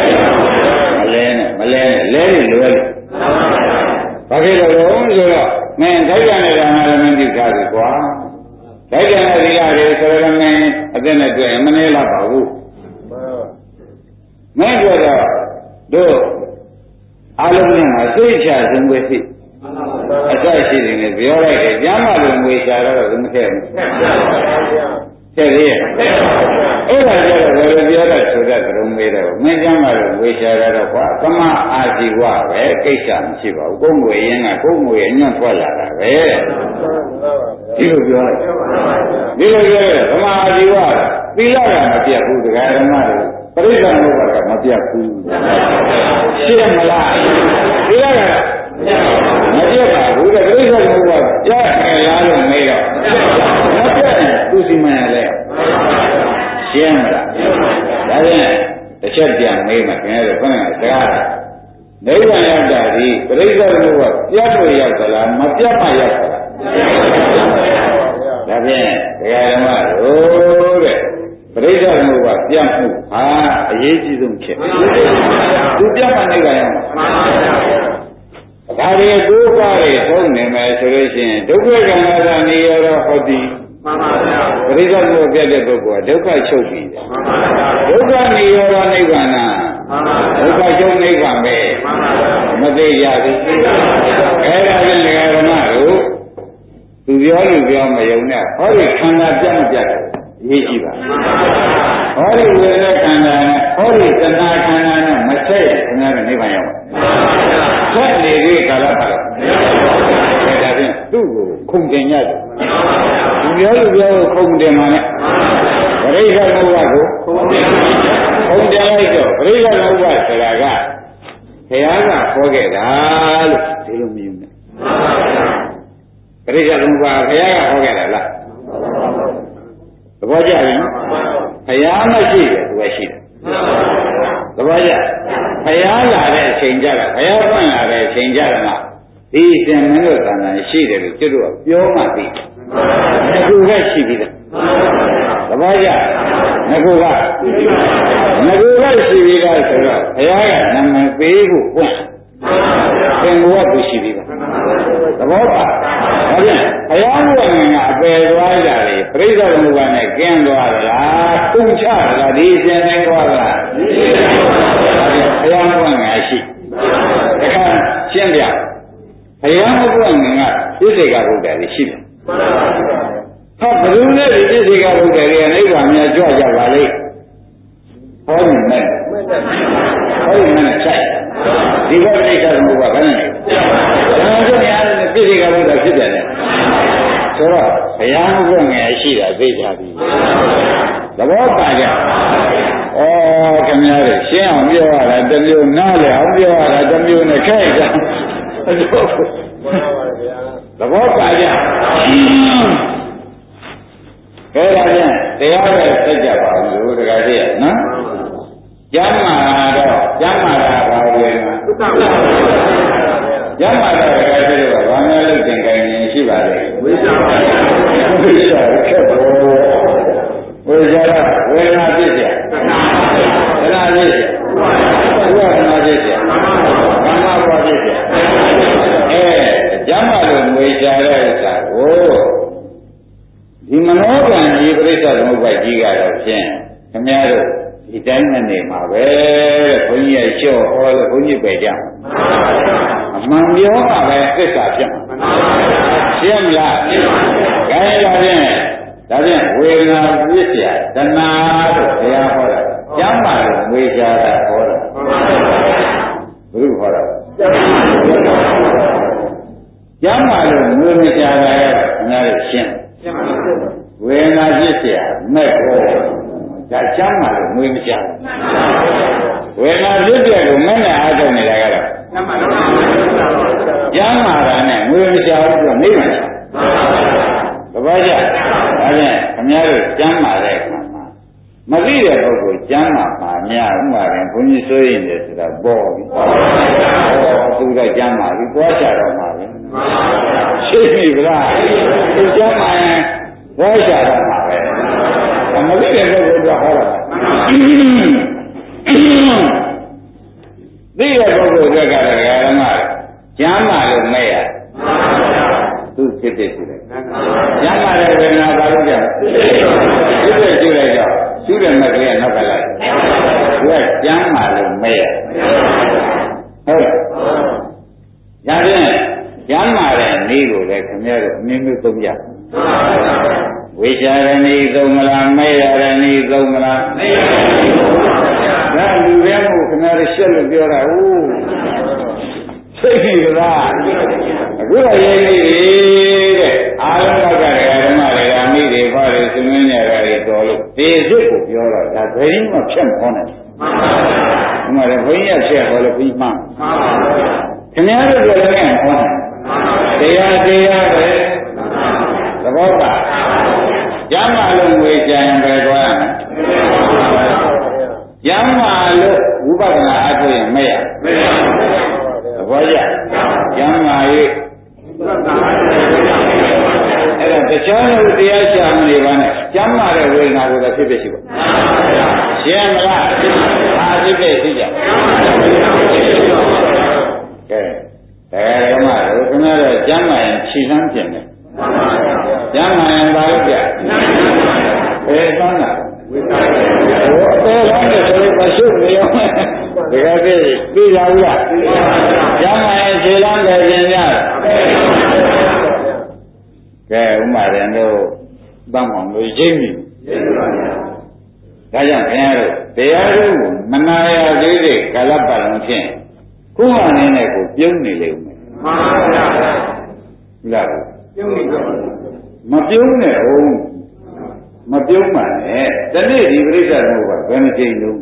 မလဲနဲ့လဲနေလွယ်လို့ဘာဖြစ်လို့လဲဆိုတော့မင်းထိုက်ရနေတာမှလည်းမသိသားဘူးကွာထိုက်ရတဲ့ဒီလာတွေဆိုတော့မင်းအသက်နဲ့တွေ့ရင်မနေတော့ပါဘူးမင်းပြောတော့တို့အလုံးနဲ့မှာသိချဆုံးပဲဖြစ်အစရှိတယ်နဲ့ပြောလိုက်တယ်ကျမ်းမာလို့ငွေချတော့မထည့်ဘူးထည့်သေးရဲ့အဲ့ဒါကြတော့ဘယ်လိုပြောတော့ဆိုတဲ့ကရုံးမေးတော့မင်းကျမ်းမာလို့ငွေချတော့ကွာသမအာဇီဝပဲကိစ္စမရှိပါဘူးကိုယ်ငွေရင်းကကိုယ်ငွေအညွန့်ထွက်လာတာပဲဒီလိုပြောလိုက်ဒီလိုပြောတယ်သမအာဇီဝသီလကမပြတ်ဘူးတရားဓမ္မတွေပရိစ္ဆေဘုရားကမပြတ်ဘူးရှင်းမလားသီလကမပြတ်ပါဘူးတဲ့ပြိဿဘုရားကြားတယ်လားလို့မေးတော့မပြတ်ရင်သူစီမံရလဲရှင်းမလားဒါဖြင့်တစ်ချက်ပြန်မေးမှခင်ဗျားတို့ခဏစကားနိဗ္ဗာန်ရောက်တာဒီပြိဿဘုရားပြတ်လို့ရောက်သလားမပြတ်မှရောက်သလားဒါဖြင့်ဒကာဓမ္မတို့တဲ့ပြိဿဘုရားပြတ်မှုဟာအရေးကြီးဆုံးဖြစ်သူပြတ်မှနိဗ္ဗာန်ရောက်မှာဒါတွေကိုးကားတွေသုံးနေမယ်ဆိုလို့ရှိရင်ဒုက္ခကံသာနေရတော့ဟုတ်သည်မှန်ပါဗျာပရိစ္ဆေကိုပြတ်တဲ့ပုဂ္ဂိုလ်ကဒုက္ခချုပ်ပြီမှန်ပါဗျာဒုက္ခနေရတော့နိဗ္ဗာန်မှန်ပါဗျာဒုက္ခချုပ်နိဗ္ဗာန်ပဲမှန်ပါဗျာမသိရဘူးအဲ့ဒါဖြင့်ဓမ္မတို့သူပြောလို့ပြောမယုံနဲ့ဟောဒီခန္ဓာပြတ်မပြတ်ရေးကြည့်ပါမှန်ပါဗျာဟောဒီဝေဒနာခန္ဓာနဲ့ဟောဒီသနာခန္ဓာနဲ့မဆက်ရခင်ဗျားတို့နိဗ္ဗာန်ရောက်မှန်ပါဗျာဆက်နေပြီကာလပါတော့ဒါဖြင့်သူ့ကိုခုန်တင်ရတယ်သူပြောလို့ပြောခုန်တင်မှာနဲ့ပရိစ္ဆေဘုရားကိုခုန်တင်လိုက်တော့ပရိစ္ဆေဘုရားဆိုတာကဘုရားကဟောခဲ့တာလို့ဒီလိုမယူနဲ့ပရိစ္ဆေဘုရားဘုရားကဟောခဲ့တာလားသဘောကျပြီဘုရားမရှိတယ်သူကရှိတယ်သဘောကျဘုရားလာတဲ့အချိန်ကြတာဘုရားဖွင့်လာတဲ့အချိန်ကြတာဒီအရှင်မင်းတို့သာနာရှိတယ်လို့ကျွတ်တို့ပြောမှသိတယ်ငါကရှိပြီလားသဘောကျငါကရှိပြီလားဆိုတော့ဘုရားကနာမည်ပေးဖို့ပွင့်သင်္ဘောကသူရှိပြီလားသဘောပါဒါပြန်ဘုရားဘုရားကအပယ်သွားကြတယ်ပြိဿဘုရားနဲ့ကျင်းသွားသလားတုံချသလားဒီအရှင်နဲ့သွားသလားဘုရားဘုရားရှိတခါရှင်းပြဘုရားဘုရားကပြစ္ဆေကဘုရားကြီးရှိတယ်ဟာဘယ်လိုလဲဒီပြစ္ဆေကဘုရားကြီးကနိဗ္ဗာန်များကြွကြပါလိမ့်ဟောဒီမဲ့ဆိုင်ဒီဘက်ပြိဿဘုရားကလည်းဒါဆိုရင်ပြစ္ဆေကဘုရားဖြစ်တယ်လေဆိုတော့ဘုရားဘုရားရှိတာသိကြပြီသဘောပါကြခင်ဗျားတို့ရှင်းအောင်ပြောရတာတစ်မျိုးနားလည်အောင်ပြောရတာတစ်မျိုးနဲ့ခိုက်တာသဘောပါကြအဲ့ဒါဖြင့်တရားပဲသိကြပါဦးလို့တခါတည်းနော်ကျမ်းမာတာဘာလို့လဲသုတ္တပါကျမ်းမာတာတခါတည်းကဘာများလို့သင်္ကြန်ရင်ရှိပါလဲဝိသခက်ဘောဝိဇာဝေဒနာဖြစ်เสียသနာဖြစ်เสียဥပဒနာဖြစ်เสียကာမဘဝဖြစ်เสียကျမ်းမာလို့ငွေချတဲ့ဥစ္စာကိုဒီမနောကံကြီးပြိဿသမုပ္ပါဒ်ကြီးကတော့ဖြင့်ခင်ဗျားတို့ဒီတိုင်းနဲ့နေမှာပဲတဲ့ဘုန်းကြီးရဲ့လျှော့ဟောလို့ဘုန်းကြီးပဲကြအမှန်ပြောမှပဲသစ္စာဖြစ်မှာရှင်းမလားရှင်းပါပြီဒါဖြင့်ဝေဒနာပြည့်เสียတဏှာတို့ဘုရားဟောတာကျမ်းမာလို့ငွေချတာဟောတာဒါချမ်းသာလို့ငွေမချဝေဒနာဖြစ်တဲ့ကိုမနဲ့အားထုတ်နေတာကတော့ချမ်းသာတာနဲ့ငွေမချဘူးဆိုနေမှာသဘောကျဒါဖြင့်ခင်ဗျားတို့ချမ်းသာတဲ့အခါမှာမသိတဲ့ပုဂ္ဂိုလ်ချမ်းသာပါများဥမာရင်ဘုန်းကြီးဆိုရင်လည်းဆိုတာပေါ်ပြီသူတော့ချမ်းသာပြီသွားချတော့မှာပဲရှိပြီဗလားသူချမ်းသာရင်သွားချတော့မှာပဲမသိတဲ့ပုဂ္ဂိုလ်ကဟောတာသိတဲ့ပုဂ္ဂိုလ်ကလည်းဓမ္မကျမ်းမာလို့မဲ့ရသူဖြစ်ဖြစ်ရှိတယ်ကျမ်းမာတဲ့ဝေဒနာဘာလို့ကြောက်ဖြစ်ဖြစ်ရှိလိုက်တော့ရှိတဲ့မကလေးကနောက်ကလိုက်သူကကျမ်းမာလို့မဲ့ရဟုတ်လားဒါဖြင့်ကျမ်းမာတဲ့နေ့ကိုလည်းခင်ဗျားတို့အမျိုးမျိုးသုံးကြဝိရှာရဏီသုံးမလားမဲ့ရဏီသုံးမလားမဲ့ရဏီသုံးပါဗျာဒါလူရဲမှုခင်ဗျားတို့ရှက်လို့ပြောတာဟုတ်သိပြီလားအခုတော့ရေးနေပြီတဲ့အာရုံကဓမ္မတွေကမိတွေဖားတွေသင်္ကန်းညာတွေတော်လို့ဒီစစ်ကိုပြောတော့ဒါဘယ်မှဖြတ်မခေါ်နိုင်ဘူးမှန်ပါဗျာဘုန်းကြီးကဖြတ်ဟောလို့ပြီးမှန်ပါခင်ဗျားတို့ပြောလည်းမခေါ်နိုင်တရားပဲသဘောပါကျမ်းမာလို့ငွေကြံပဲသွားရမယ်ကျမ်းမာလို့ဝိပဿနာအထုတ်ရင်မရသဘောကျကျမ်းမာ၍အဲ့ဒါတရားလို့တရားရှာမနေပါနဲ့ကျမ်းမာတဲ့ဝေဒနာကိုလည်းဖြစ်ဖြစ်ရှိပါရှင်းမလားအာဖြစ်ဖြစ်ရှိကြကဲဓမ္မတို့ခင်ဗျားတို့ကျမ်းမာရင်ခြေလမ်းပြင်တယ်ကျမ်းမာရင်ပါလို့ပြဘယ်သမ်းတာဝိသတ်ဘယ်လမ်းနဲ့ဆိုရင်မရှုပ်နေရောဒီကနေ့ပြီးလာဘူးလားကျမ်းမာရင်ခြေလမ်းပဲပြင်ရကဲဥမာရင်တို့တမ်းအောင်လို့ရိပ်ပြီဒါကြောင့်ခင်ဗျားတို့တရားတို့ကိုမနာရသေးတဲ့ကာလပတ်လုံးဖြင့်ခုမှအနေနဲ့ကိုပြုံးနေလေဦးမယ်မှန်ပါဗျာလားပြုံးနေကြပါမပြုံးနဲ့ဟုတ်မပြုံးပါနဲ့တနေ့ဒီပြိဿတို့ကဘယ်နှချိန်လုံး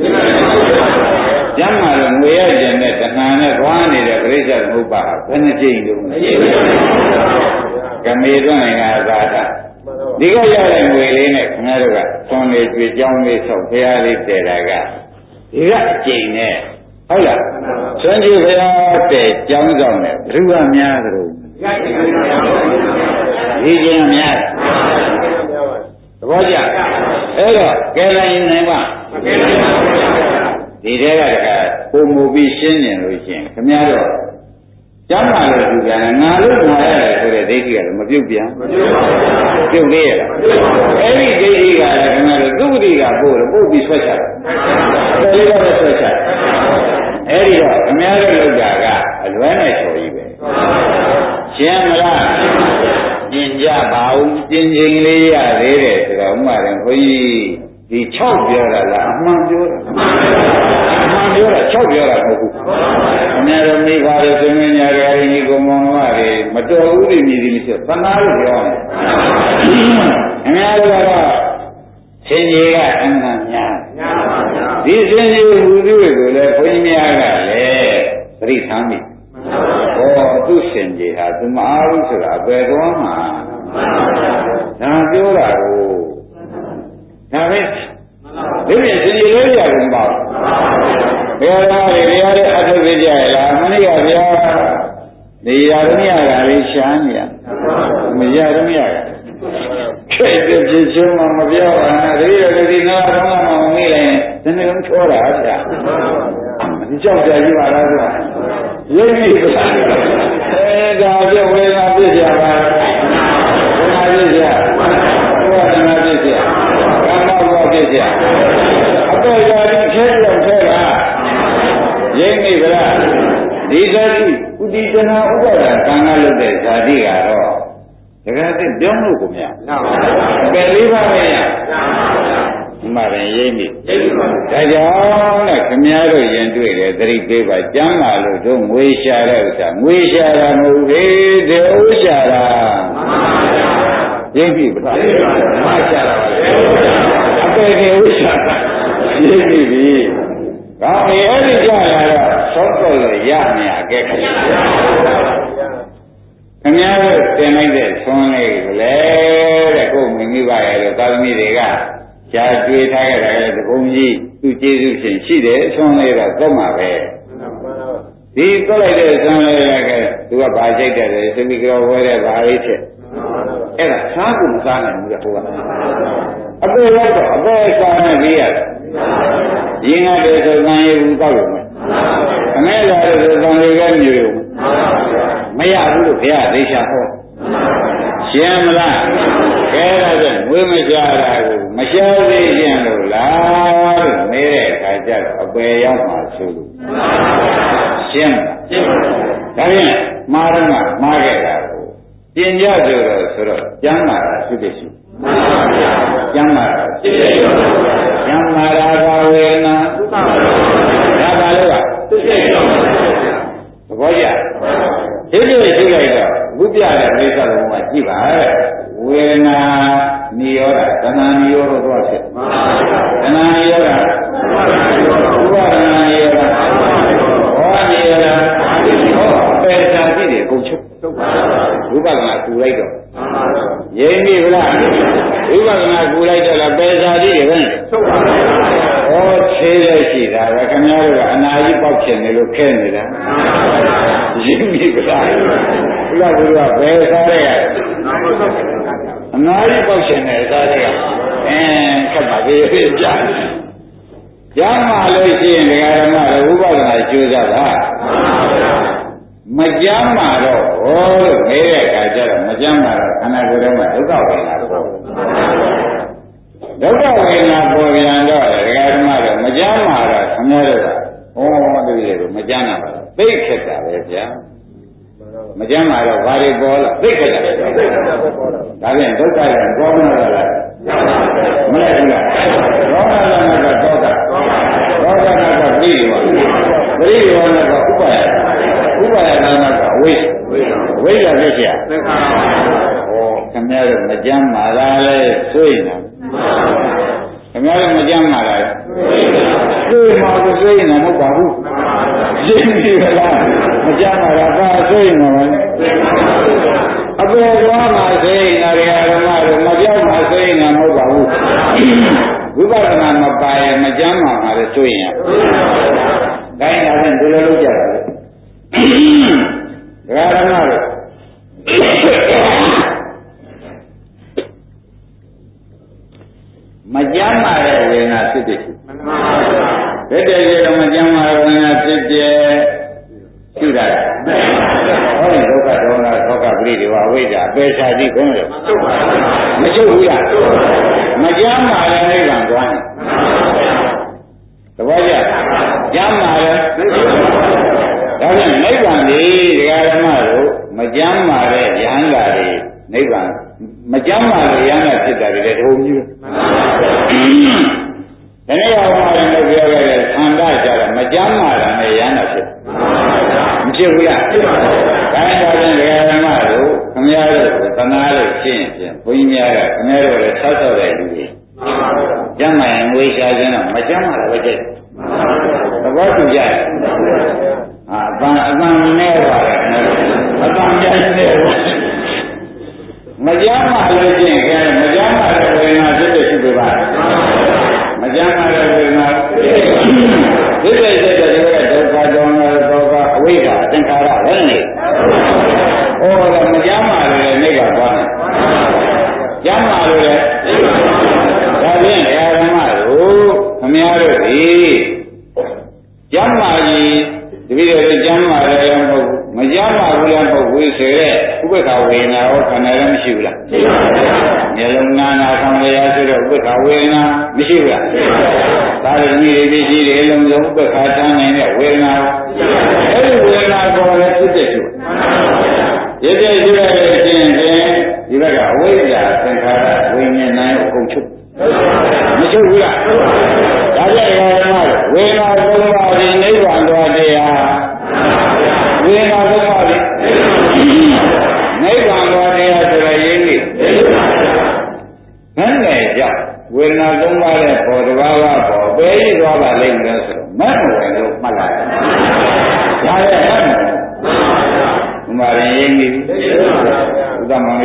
ကျမ်းမာလို့ငွေရကျင်တဲ့တဏှာနဲ့သွားနေတဲ့ပြိဿတို့ပါဘယ်နှချိန်လုံးကမေသွန်းငါသာတာဒီကရတဲ့ငွေလေးနဲ့ခင်ဗျားတို့ကသွန်လေးကြွေကြောင်းလေးဆောက်ဖျားလေးတည်တာကဒီကအချိန်နဲ့ဟုတ်လားဆွမ်းကြည့်ဖျားတဲ့ကြောင်းဆောင်နဲ့ဘ누구ကများသလိုဒီကျင်များသဘောကျအဲ့တော့ကဲလိုက်နိုင်ပါဒီတဲကတခါပုံမူပြီးရှင်းနေလို့ရှိရင်ခင်ဗျားတို့ကျမ်းမာလို့သူကငါလို့ငါရတယ်ဆိုတဲ့ဒိဋ္ဌိကလည်းမပြုတ်ပြန်ပြုတ်သေးရလားအဲ့ဒီဒိဋ္ဌိကလည်းခင်ဗျားတို့သုတိကပို့ပြီးဆွဲချတယ်ဒီလိုပဲဆွဲချအဲ့ဒီတော့ခင်ဗျားတို့လုပ်တာကအလွဲနဲ့ဆိုကြီးပဲရှင်းမလားကျင်ကြပါဦးကျင်ချင်းလေးရသေးတယ်ဆိုတော့ဥမာရင်ဘုန်းကြီးဒီ6ပြောတာလားအမှန်ပြောတာအမှန်ပြောတာ6ပြောတာမဟုတ်ဘူးခင်ဗျားတို့မိဘတွေသင်္ကန်းညာတွေညီကောင်မောင်မတွေမတော်ဘူးတွေမြည်သည်မရှိသနာလို့ပြောတယ်ခင်ဗျားတို့ကတော့ဆင်ကြီးကအမှန်များဒီဆင်ကြီးဟူသူတွေကိုလည်းဘုန်းကြီးများကလည်းသတိထားမိသူ့ရှင်ကြီးဟာသူမအားဘူးဆိုတာအပယ်တော်မှာဒါပြောတာကိုဒါပဲဒီပြင်ရှင်ကြီးလေးရကုန်ပါဘယ်သားတွေဘယ်ရတဲ့အထုပ်ပြကြရလားမနေ့ကဗျာနေရရမရတာလေးရှားနေရမရရမရခဲ့တဲ့ဖြစ်ချင်းမှမပြောပါနဲ့တတိယတတိနာတော့မှမမေးလိုက်ရင်ဒီနေ့လုံးချောတာဗျာဒီကြောက်ကြကြီးပါလားကွာရိပ်မိပါဒါပြဝေဒနာပြည့်ကြပါဝေဒနာပြည့်ကြဝေဒနာပြည့်ကြကာမဘဝပြည့်ကြအပေရာတိခဲပြောင်းခဲတာရိပ်မိပါလားဒီဇာတိဥဒိတနာဥပါဒံကံကလုပ်တဲ့ဇာတိကတော့တကယ်သိပြောင်းလို့ကိုမရဘယ်လေးပါပဲရမှန်တယ်ရိပ်မိဒါကြောင့်နဲ့ခင်ဗျားတို့ရင်တွေ့တယ်သတိပေးပါကျမ်းမာလို့တို့ငွေရှာတဲ့ဥစ္စာငွေရှာတာမဟုတ်သေးတယ်ဥစ္စာလားရင်းပြီပလားမှားချတာပါလေအပေတွေဝိရှာရင်းပြီပြီကောင်းပြီအဲ့ဒီကြလာတော့သောက်တော့ရမြအကဲခက်ခင်ဗျားတို့တင်လိုက်တဲ့သွန်းလေးကိုလေတဲ့ကိုမိမိပါရဲ့လို့သာသမီတွေကရှားကျွေးထားခဲ့တာလည်းတကုံကြီးသူကျေးဇူးရှင်ရှိတယ်သွန်းလေးတော့တော့မှာပဲဒီသွန်းလိုက်တဲ့သွန်းလေးကသူကဘာကြိုက်တယ်လဲသူပြီးကြောဝဲတဲ့ဘာလေးချက်အဲ့ဒါစားကိုမစားနိုင်ဘူးလေဟိုကအပေတော့အပေစားနေပြီးရတယ်ရင်းရတယ်ဆိုတန်ရည်ဘူးတောက်လို့အမဲလာတယ်ဆိုတန်ရည်ကညူရုံမရဘူးလို့ဘုရားသိချာဟောရှင်းမလားကဲဒါဆိုငွေမရှားတာကိုမရှားသေးခြင်းလို့လားလို့နေတဲ့အခါကျတော့အပယ်ရောက်မှာဆိုလို့ရှင်းမလားဒါဖြင့်မှားတော့မှားခဲ့တာကိုပြင်ကြဆိုတော့ကျမ်းမာတာဖြစ်ဖြစ်ရှိကျမ်းမာတာဖြစ်ဖြစ်ကျမ်းမာတာကဝေဒနာဒါပါလို့ကဖြစ်ဖြစ်သဘောကျဖြစ်ဖြစ်ရှိလိုက်တော့ဝိပ္ပယတဲ့မိစ္ဆာလုံးကကြည့်ပါဝေဒနာနိရောဓတဏှာနိရောဓတော့ဖြစ်တဏှာနိရောဓဥပါဒနာနိရောဓဘောနိရောဓဟောပေသာတိတွေကုန်ချုပ်ဝိပဿနာကူလိုက်တော့ရင်းပြီလားဝိပဿနာကူလိုက်တော့လားပေသာတိတွေပဲထုတ်ပါဟောသေးလေးရှိတာပဲခင်ဗျားတို့ကအနာကြီးပေါက်ချင်တယ်လို့ခဲနေတာရင်းပြီလားဘုရားဘုရားဘယ်စားရရအနာကြီးပေါက်ချင်တယ်စားရခက်ပါသေးတယ်ကြာကျမ်းမာလို့ရှိရင်ဒကာဓမ္မတွေဥပဒနာကျိုးစားတာမကျမ်းမာတော့ဟောလို့နေတဲ့အခါကျတော့မကျမ်းမာတော့ခန္ဓာကိုယ်ထဲမှာဒုက္ခဝေဒနာပေါ်ဒုက္ခဝေဒနာပေါ်ပြန်တော့ဒကာဓမ္မတွေမကျမ်းမာတော့ခမည်းတော်ကဟောတပည့်တွေကိုမကျမ်းမာပါဘူးသိခက်တာပဲဗျာမကျမ်းမာတော့ဘာတွေပေါ်လာသိခက်တာပဲဒါပြန်ဒုက္ခလည်းပေါ်မလာလားမလဲဘူးလားဒေါသလည်းကတော့ဒေါသကပြီးရောပြီးရောလည်းကဥပါယနာမကအဝိဇ္ဇာဖြစ်เสียသင်္ခါရဟောခင်ဗျားတို့မကြမ်းမာတာလဲဆိုရင်ခင်ဗျားတို့မကြမ်းမာတာလဲဆိုရင်မှာကိုဆိုရင်မဟုတ်ပါဘူးရှင်းပြီလားမကြမ်းမာတာပါဆိုရင်မှာအပေသွားမှာဆိုရင်ဓမ္မတို့မပြောက်မှာဆိုရင်မဟုတ်ပါဘူးဝိပဿနာမပါရင်မကြမ်းမာမှာလဲဆိုရင်ခိုင်းတာနဲ့ဒီလိုလုပ်ကြတာဒကာဓမ္မတို့မကြမ်းမာတဲ့ဝေဒနာဖြစ်ဖြစ်ဘယ်တည်းရောမကြမ်းမာတဲ့ဝေဒနာဖြစ်ဖြစ်ရှိတာဟောဒီဒုက္ခဒေါသသောကပရိဒေဝဝိဇ္ဇာပေရှာတိခေါင်းတယ်မချုပ်ဘူးလားမကြမ်းမာတဲ့နိဗ္ဗာန်သွားတယ်သဘောကျကြမ်းမာတဲ့ဒါဖြင့်နိဗ္ဗာန်ဒီဒကာဓမ္မတို့မကြမ်းမာတဲ့ယန္တာတွေနိဗ္ဗာန်မကြမ်းမာတဲ့ယန္တာဖြစ်တာတွေလည်းဒုံမျိုးဒီနေ့အောင်မှာလည်းပြောခဲ့တဲ့သံဃာကြတော့မကြမ်းမာတာနဲ့ယန္တာဖြစ်မဖြစ်ဘူးလားဒါကြောင့်ဒကာဓမ္မတို့ခမည်းတော်ကိုသနာလို့ရှင်းရင်ဘုန်းကြီးများကခမည်းတော်လည်းဆောက်ဆောက်တဲ့လူကြီးကျမ်းမာရင်ငွေရှာခြင်းတော့မကျမ်းမာတာပဲကြိုက်သဘောတူကြတယ်အပန်းနဲ့ပါတယ်အပန်းကြိုက်နေမကျမ်းမာလို့ရှင်းခဲမကျမ်းမာတဲ့ဝေဒနာဖြစ်တဲ့ရှိပြပါမကျမ်းမာတဲ့ဝေဒနာဖြစ်တဲ့ဒုက္ခဒေါမနသောကအဝိဇ္ဇာသင်္ခါရလည်းနေဟောလည်းမကျမ်းမာလို့လည်းနေကသွားတယ်ကျမ်းမာလို့လည်းဒါဖြင့်ဓမ္မတို့ခမည်းတော်ဒီကျမ်းမာကြီးတပည့်တော်ကျမ်းမာတယ်လည်းမဟုတ်ဘူးမကျမ်းမာဘူးလည်းမဟုတ်ဘူးဆိုတဲ့ဥပ္ပခဝေဒနာဟောခန္ဓာလည်းမရှိဘူးလားရှိပါဘူးမျက်လုံးနာနာခံရဆိုတော့ဥပ္ပခဝေဒနာမရှိဘူးလားရှိပါဘူးဒါရင်းကြီးတွေရှိတယ်လုံးစုံဥပ္ပခာတန်းနေတဲ့ဝေဒနာအဲဒီဝေဒနာပေါ်လည်းဖြစ်တဲ့သူရည်ရည်ရှိတဲ့ခြင်းဖြင့်ဒီဘက်ကအဝိဇ္ဇာသင်္ခါရဝိညာဉ်နိုင်ကိုကုန်ချုပ်မချုပ်ဘူးလားဒါကြတဲ့ဓမ္မဝေဒနာသုံးပါးဒီနိဗ္ဗာန်တော်တရားဝေဒနာသုံးပါးဒီနိဗ္ဗာန်တော်တရားဆိုရရင်းကြီး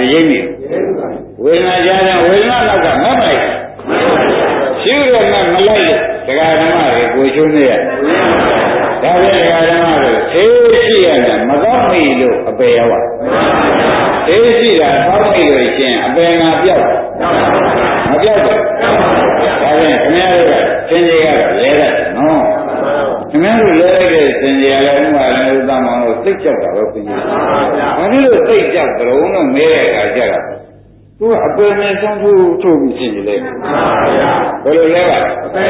လို့ရိပ်မိဝေဒနာကြားတဲ့ဝေဒနာနောက်ကမမလိုက်ရှိရမဲ့မလိုက်လို့တရားဓမ္မတွေကိုရှုံးနေရဒါဖြင့်တရားဓမ္မတို့သိရှိရတယ်မကောင်းပြီလို့အပေရောက်ပါသိရှိတာကောင်းပြီလို့ရှင်အပေငါပြောက်မပြောက်ဘူးဒါဖြင့်ခင်ဗျားတို့ကသင်္ကြန်ကတော့လဲတယ်နော်ခင်ဗျားတို့လဲလိုက်တဲ့သင်္ကြန်လည်းဥမာလည်းဥပမာလို့သိကြောက်တာပဲခင်ဗျာဘာလို့လို့သိကြောက်ကြုံတော့မဲတဲ့အခါကျတော့သူကအပေနဲ့ဆုံးထုတ်ပြီးရှင်လေဘယ်လိုလဲပါအပေ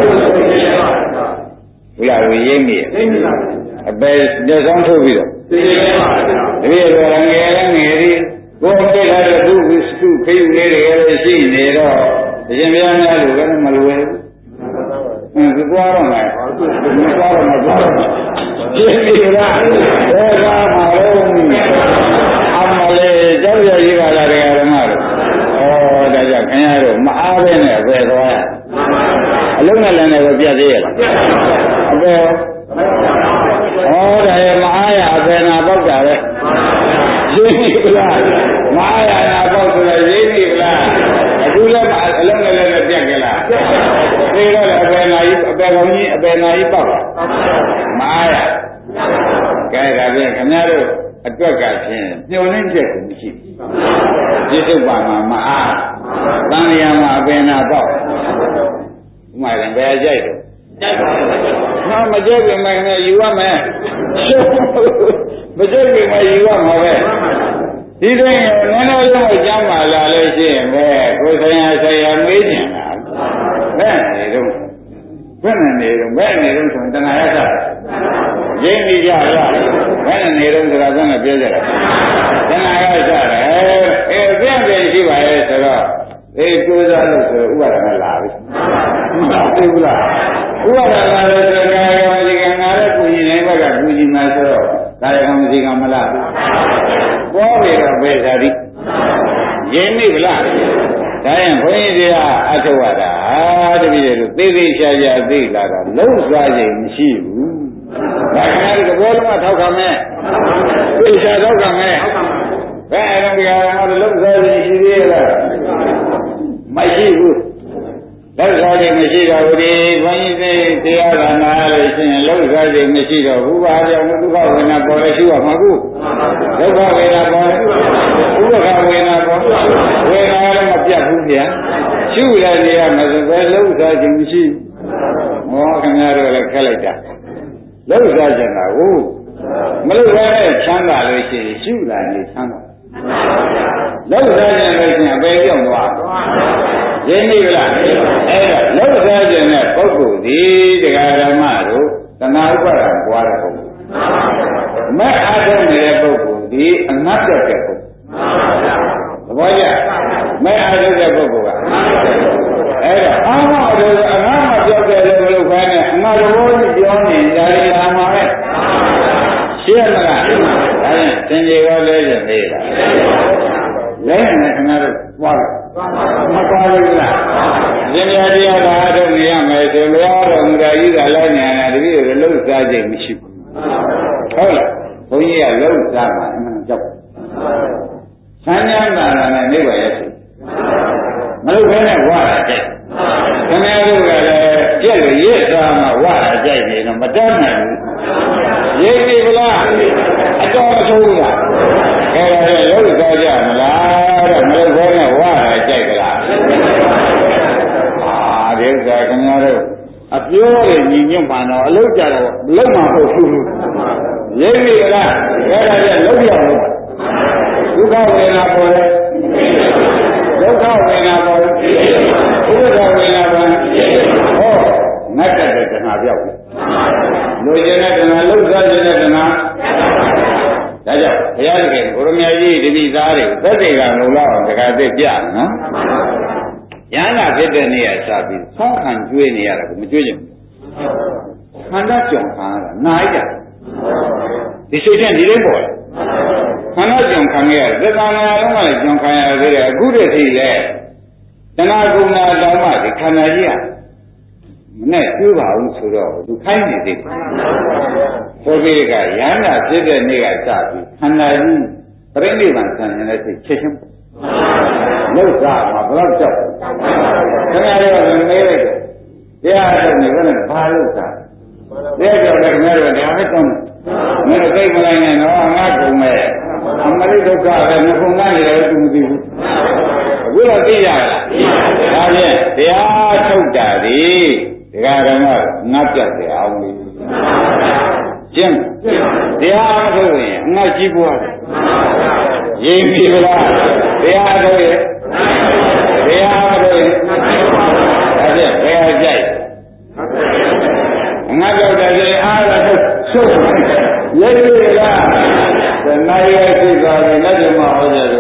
ဘုရားဝိရိမိအပေနဲ့ဆုံးထုတ်ပြီးတော့သိပါပါတပည့်တော်ငယ်လေးကိုယ်သိထားတဲ့သူ့ခိယူလေးတွေလည်းရှိနေတော့အရှင်ဘုရားများလိုပဲမလွယ်ဘူးသူသွားတော့မယ်မသွားတော့မသွားတော့ရှင်းပြီလားဘယ်ကမှတော့အမလေးကြောက်ရည်ပါလားတရားဓမ္မတို့ဩဒါကြောင့်ခင်ဗျားတို့မအားပဲနဲ့ပဲသွားရအလုံးနဲ့လည်းပဲပြတ်သေးရလားအပေဩဒါရမအားရအပေနာပေါက်တာပဲရှင်းပြီလားမအားရနာပေါက်ဆိုတော့ရှင်းပြီလားအခုလည်းအလုံးနဲ့လည်းပြတ်ကြလားသိတော့အပေနာကြီးအပေကောင်းကြီးအပေနာကြီးပေါက်တာမအားရကဲဒါဖြင့်ခင်ဗျားတို့အတွက်ကဖြင့်ညှို့နှင်းချက်ကိုမရှိဘူးပြစ္ဆုတ်ပါမှာမအားသံဃာမှာအပေနာပေါက်ဥမာရင်ဘယ်ကြိုက်တော့ငါမကြိုက်ပြင်မယ်နဲ့ယူရမယ်မကြိုက်ပြင်မယ်ယူရမှာပဲဒီတိုင်းနည်းနည်းလေးတော့ကျမ်းပါလာလို့ရှိရင်ပဲကိုယ်ဆိုင်ရာမေးကျင်တာဘယ်နေတော့ဘယ်နေတော့ဆိုရင်တဏှာရတာရင်းနေကြလားဘယ်နေတော့ဆိုတာကပြောကြတာတဏှာရတာပြည့်ပြည့်ရှိပါရဲ့ဆိုတော့ကျိုးစားလို့ဆိုဥပါဒနာလာပြီမသိဘူးလားဥပါဒနာလည်းဆိုကာယကံဒီကံငါလည်းကုညီနိုင်ဘက်ကကုညီမှာဆိုတော့ကာယကံဒီကံမလားပေါ်ပြီတော့ပဲသာဒီရင်းနေဗလားဒါရင်ဘုန်းကြီးတွေကအထုဝါဒတပည့်တွေသေသေးချာချာသိလာတာလုံးစားခြင်းမရှိဘူးဒါကလည်းသဘောလုံးကထောက်ခံမဲ့သေချာထောက်ခံမဲ့ဘယ်အရင်ကလုံးစားခြင်းရှိသေးလားမရှိဘူးလောက်စားခြင်းမရှိတော့ဘူးဒီဘုန်းကြီးတွေတရားကနာလို့ရှိရင်လောက်စားခြင်းမရှိတော့ဘူးဘာကြောင့်ဒုက္ခဝေဒနာပေါ်လဲရှိရမှာကူဒုက္ခဝေဒနာပေါ်လဲဥပ္ပခဝေဒနာပေါ်ဝေဒနာလည်းမပြတ်ဘူးဗျာရှုလိုက်နေရမှာဆိုပဲလောက်စားခြင်းမရှိဟောခင်ဗျားတို့လည်းခက်လိုက်တာလောက်စားခြင်းကဟုတ်မလောက်စားတဲ့ချမ်းသာလို့ရှိရင်ရှုလာနေချမ်းသာလောက်စားခြင်းလို့ရှိရင်အပေကြောင့်သွားရင်းနေလားအဲ့ဒါလောက်စားခြင်းနဲ့ပုဂ္ဂိုလ်ဒီတရားဓမ္မတို့တဏှာဥပါဒံပွားတဲ့ပုဂ္ဂိုလ်မဲ့အားထုတ်နေတဲ့ပုဂ္ဂိုလ်ဒီအငတ်တက်တဲ့ပုဂ္ဂိုလ်သဘောကျမဲ့အားထုတ်တဲ့ပုဂ္ဂိုလ်ကအဲ့ဒါအာမတို့အငတ်မပြောက်တဲ့လူလို့ခိုင်းတဲ့အငတ်တော်ကြီးပြောနေတာလေအာမပဲရှင်းမလားဒါရင်သင်္ကြန်ရောလဲကျင်သေးလားလဲနေခင်ဗျားတို့သွားတယ်မပါဘူးလားရှင်ပြတရားသာအားထုတ်နေရမယ်ဆိုလို့တော်မူတာကြီးကလည်းညာနာတပည့်တွေလှုပ်ရှားခြင်းမရှိဘူးဟုတ်လားဘုန်းကြီးကလှုပ်ရှားမှာအမှန်ကြောက်ဆန်းချမ်းသာတာနဲ့နေပါရဲ့မလုပ်ဘဲနဲ့ဝါတာကြိုက်ခင်ဗျားတို့ကလည်းကြက်လို့ရစ်သွားမှဝါတာကြိုက်နေတော့မတတ်နိုင်ဘူးရိပ်ပြီဗလားအတော်မဆိုးဘူးလားအဲ့ဒါလည်းလှုပ်ရှားကြမလားတဲ့မလုပ်ဘဲနဲ့ဝါတာကြိုက်ကြလားဒီဥစ္စာခင်ဗျားတို့အပြောရညီညွတ်ပါတော့အလုပ်ကြတော့လုံးမဟုတ်ဘူးရိပ်ပြီလားအဲ့ဒါလည်းလုံးရအောင်ဒုက္ခဝေဒနာပေါ်တယ်ဒုက္ခဝေဒနာပေါ်တယ်ဥပ္ပဒဝေဒနာပေါ်ဟောငတ်တဲ့တဏှာပြောက်ပြီလူကျင်တဲ့တဏှာလှုပ်ရှားခြင်းတဲ့တဏှာဒါကြောင့်ဘုရားသခင်ကိုရမကြီးတပိသားတွေသက်သေကလုံလောက်အောင်တခါသိပြနော်ရဟန္တာဖြစ်တဲ့နေ့ကစပြီးဆောင်းခံကျွေးနေရတာကိုမကျွေးကြဘူးခန္ဓာကြောင့်ခံရတာနိုင်ကြဒီစိတ်နဲ့ဒီလေးပေါ်တယ်ခန္ဓာကြောင့်ခံရတဲ့သက္ကနာလုံးကလည်းကြောင့်ခံရသေးတယ်အခုတည်းထိလဲတဏှာကုဏတောင်မှဒီခန္ဓာကြီးကမနဲ့ကျွေးပါဘူးဆိုတော့သူခိုင်းနေသေးတယ်ဆိုပြီးကရဟန္တာဖြစ်တဲ့နေ့ကစပြီးခန္ဓာကြီးတရိနိဗ္ဗာန်ဆံနေတဲ့စိတ်ချက်ချင်းလောက်စားမှာဘယ်တော့ကြောက်ခင်ဗျားတို့ကမေးလိုက်တယ်တရားထုတ်နေဘယ်နဲ့ဘာလို့စားတရားကြောက်တယ်ခင်ဗျားတို့တရားနဲ့ကောင်းမင်းတို့သိမလိုက်နဲ့တော့ငါကုန်မဲ့အမရိဒုက္ခပဲမကုန်ကနေတော့သူမသိဘူးအခုတော့သိရလားဒါဖြင့်တရားထုတ်တာဒီဒကာဓမ္မငါပြတ်တယ်အောင်လို့ကျင့်တရားထုတ်ရင်ငါကြည့်ပွားတယ်ရင်းပြီလားတရားထုတ်ရင်တရားထုတ်ရင်ဒါဖြင့်ဘယ်ကြိုက်ငါကြောက်တယ်အားရထုတ်ဆုပ်ရည်ရည်လားတဏှာရဲ့စိတ်သာနဲ့လက်ကျမဟောကြတယ်